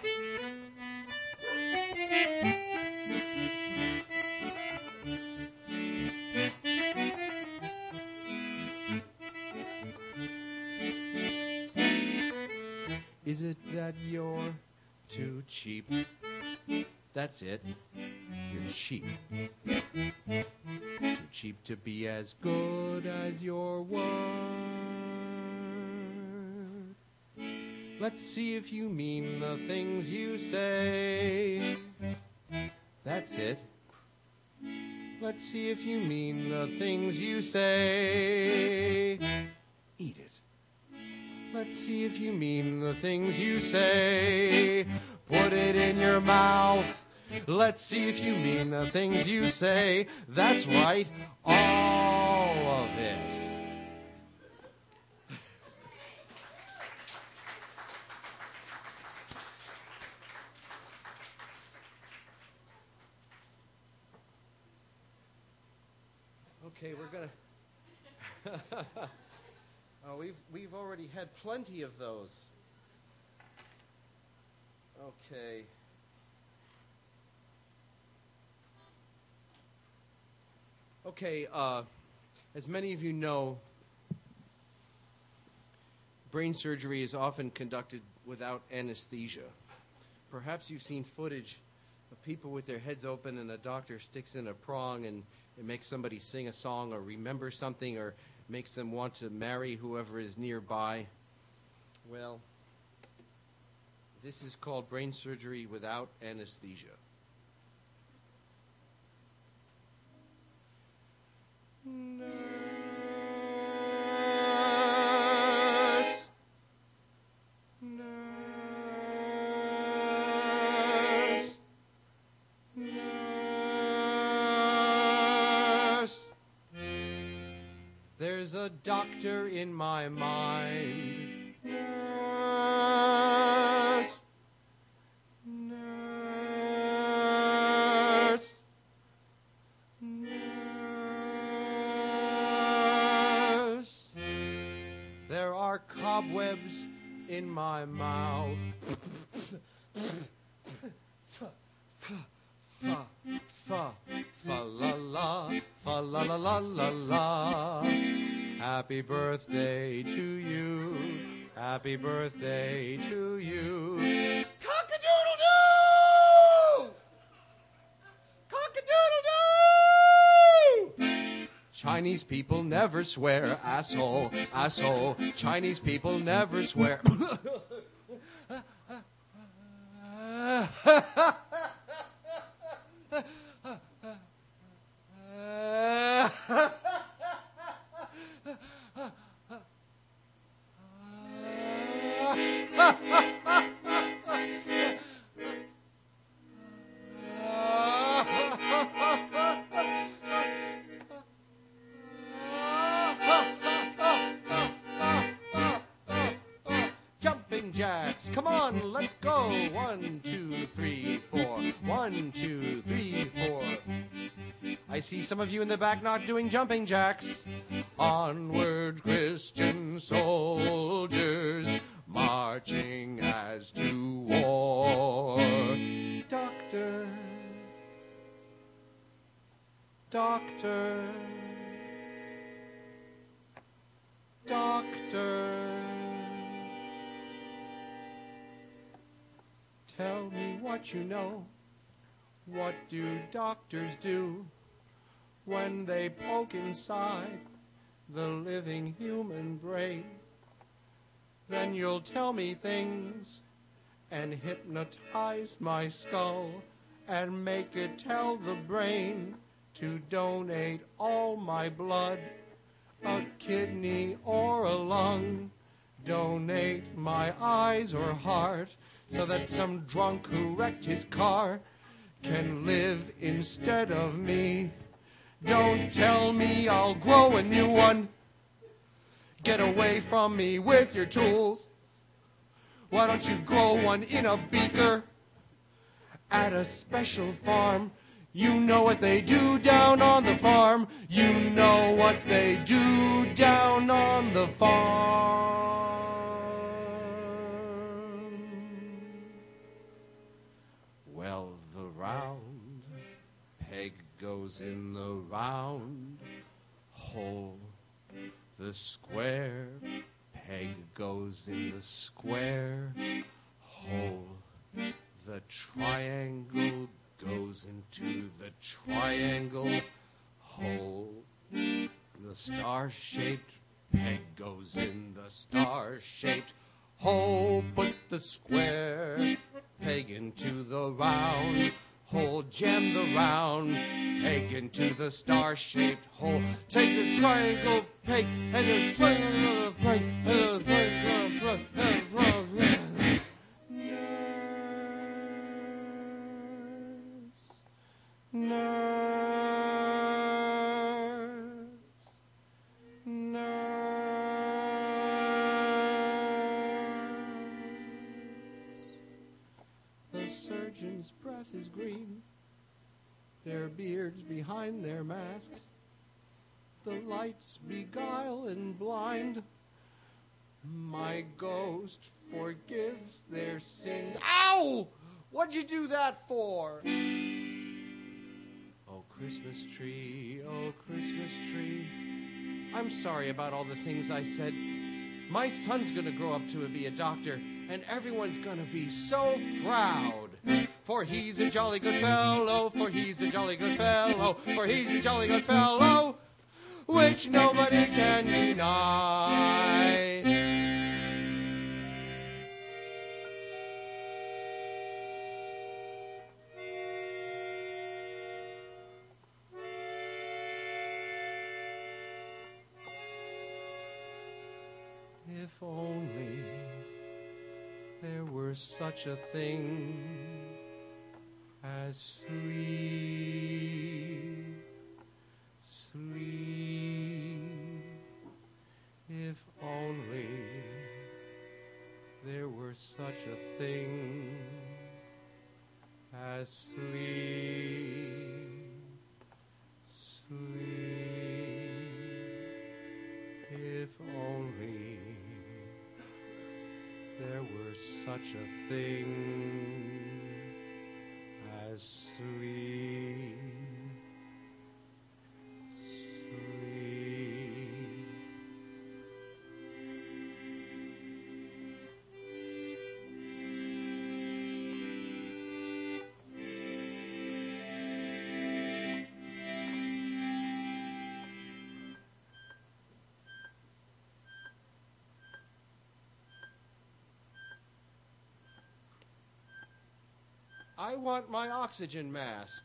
Is it that you're too cheap? That's it. You're cheap. Too cheap to be as good as your word. Let's see if you mean the things you say. That's it. Let's see if you mean the things you say. Eat it. Let's see if you mean the things you say. Put it in your mouth. Let's see if you mean the things you say. That's right, all of it. Okay, we're gonna... Oh, we've we've already had plenty of those. Okay. Okay, uh, as many of you know, brain surgery is often conducted without anesthesia. Perhaps you've seen footage of people with their heads open and a doctor sticks in a prong and it makes somebody sing a song or remember something or makes them want to marry whoever is nearby. Well, this is called brain surgery without anesthesia. Nurse. Nurse. Nurse. There's a doctor in my mind. Nurse. Nurse. Nurse. There are cobwebs in my mouth. Fa, fa, fa, fa la la, fa la la la la la. Happy birthday to you. Happy birthday to you. Cock-a-doodle-doo! Cock-a-doodle-doo! Chinese people never swear, asshole, asshole. Chinese people never swear. Jumping jacks, come on, let's go. One, two, three, four. One, two, three, four. I see some of you in the back not doing jumping jacks. Onward, Christian soldiers, marching as to war. Doctor, doctor, doctor, Tell me what you know. What do doctors do when they poke inside the living human brain? Then you'll tell me things and hypnotize my skull and make it tell the brain to donate all my blood, a kidney or a lung, donate my eyes or heart, so that some drunk who wrecked his car can live instead of me. Don't tell me I'll grow a new one. Get away from me with your tools. Why don't you grow one in a beaker at a special farm? You know what they do down on the farm. You know what they do down on the farm. Well, the round peg goes in the round hole. The square peg goes in the square hole. The triangle goes into the triangle hole. The star-shaped peg goes in the star-shaped hole. Put the square peg into the round hole. Jam the round peg into the star-shaped hole. Take the triangle peg and the triangle peg and the triangle peg. Nurse, nurse. The surgeon's breath is green, their beards behind their masks. The lights beguile and blind. My ghost forgives their sins. Ow! What'd you do that for? Oh, Christmas tree, oh, Christmas tree. I'm sorry about all the things I said. My son's gonna grow up to be a doctor, and everyone's gonna be so proud. For he's a jolly good fellow, for he's a jolly good fellow, for he's a jolly good fellow, which nobody can deny. If only there were such a thing as sleep, sleep. If only there were such a thing as sleep, sleep. If only there were such a thing as sleep, sleep. I want my oxygen mask.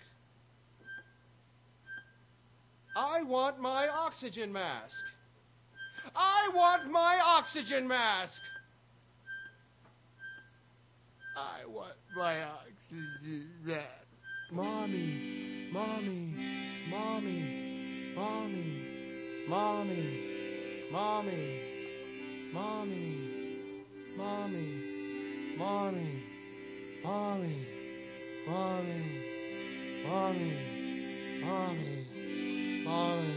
I want my oxygen mask. I want my oxygen mask. I want my oxygen mask. Mommy, mommy, mommy, mommy, mommy, mommy, mommy, mommy, mommy, mommy. Mommy, mommy, mommy, mommy,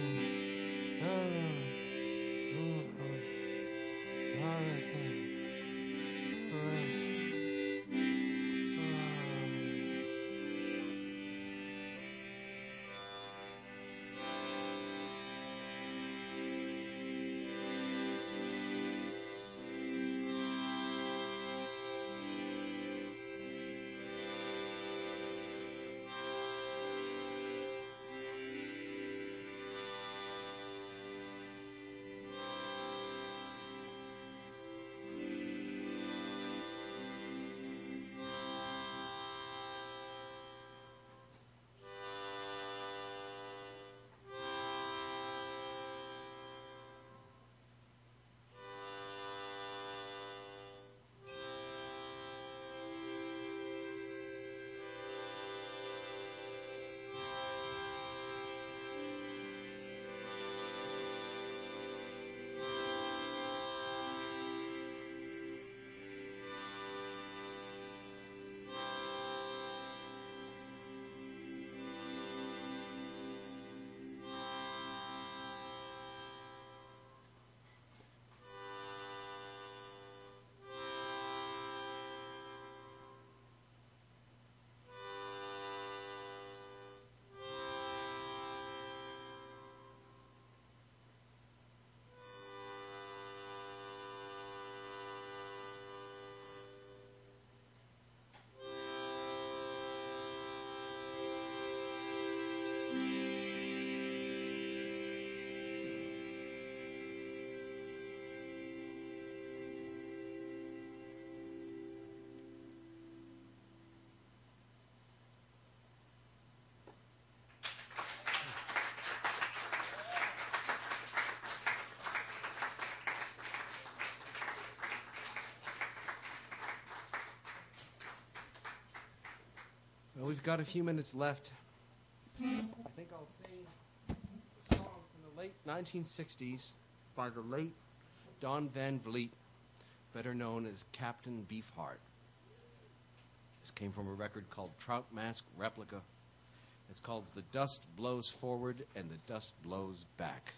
Well, we've got a few minutes left. I think I'll sing a song from the late nineteen sixties by the late Don Van Vliet, better known as Captain Beefheart. This came from a record called Trout Mask Replica. It's called The Dust Blows Forward and the Dust Blows Back.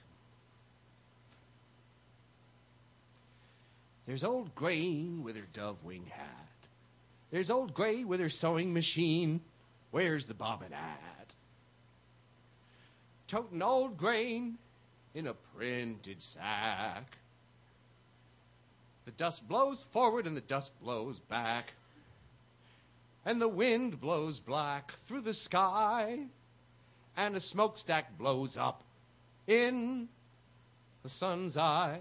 There's old Grain with her dove-wing hat. There's old Gray with her sewing machine. Where's the bobbin at? Totin' old Grain in a printed sack. The dust blows forward and the dust blows back. And the wind blows black through the sky. And a smokestack blows up in the sun's eye.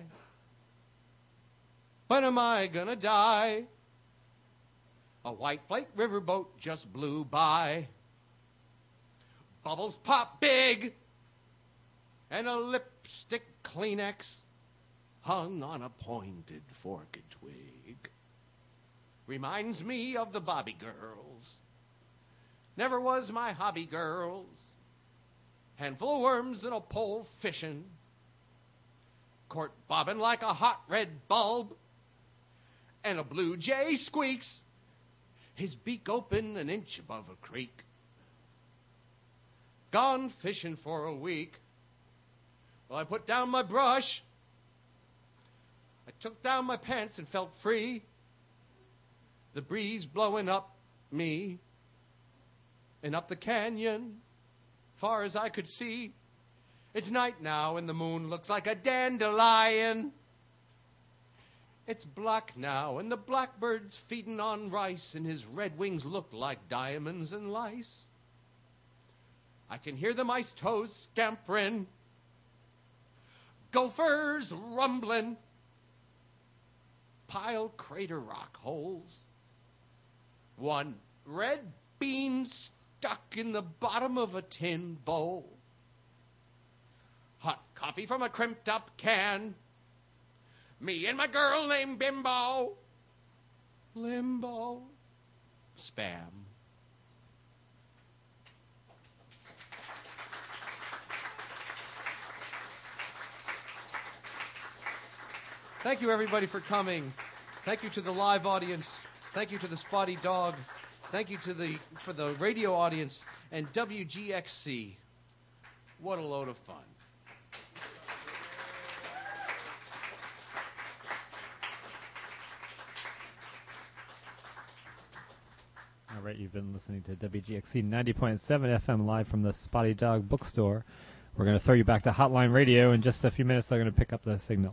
When am I gonna die? A White Flake riverboat just blew by. Bubbles pop big. And a lipstick Kleenex hung on a pointed forked twig. Reminds me of the Bobby girls. Never was my hobby, girls. Handful of worms and a pole fishing. Court bobbing like a hot red bulb. And a blue jay squeaks, his beak open an inch above a creek. Gone fishing for a week. Well, I put down my brush. I took down my pants and felt free. The breeze blowing up me and up the canyon, far as I could see. It's night now and the moon looks like a dandelion. It's black now, and the blackbird's feeding on rice, and his red wings look like diamonds and lice. I can hear the mice toes scampering, gophers rumbling, pile crater rock holes, one red bean stuck in the bottom of a tin bowl, hot coffee from a crimped up can, me and my girl named Bimbo. Limbo. Spam. Thank you, everybody, for coming. Thank you to the live audience. Thank you to the Spotty Dog. Thank you to the for the radio audience and W G X C. What a load of fun. All right, you've been listening to W G X C ninety point seven F M live from the Spotty Dog Bookstore. We're going to throw you back to Hotline Radio in just a few minutes. They're going to pick up the signal.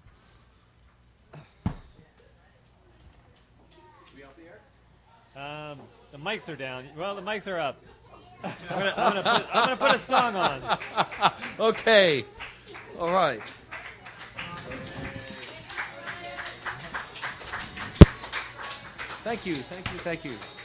We off the air? Um, the mics are down. Well, the mics are up. I'm going to I'm gonna put, I'm gonna put a song on. Okay. All right. Thank you, thank you, thank you.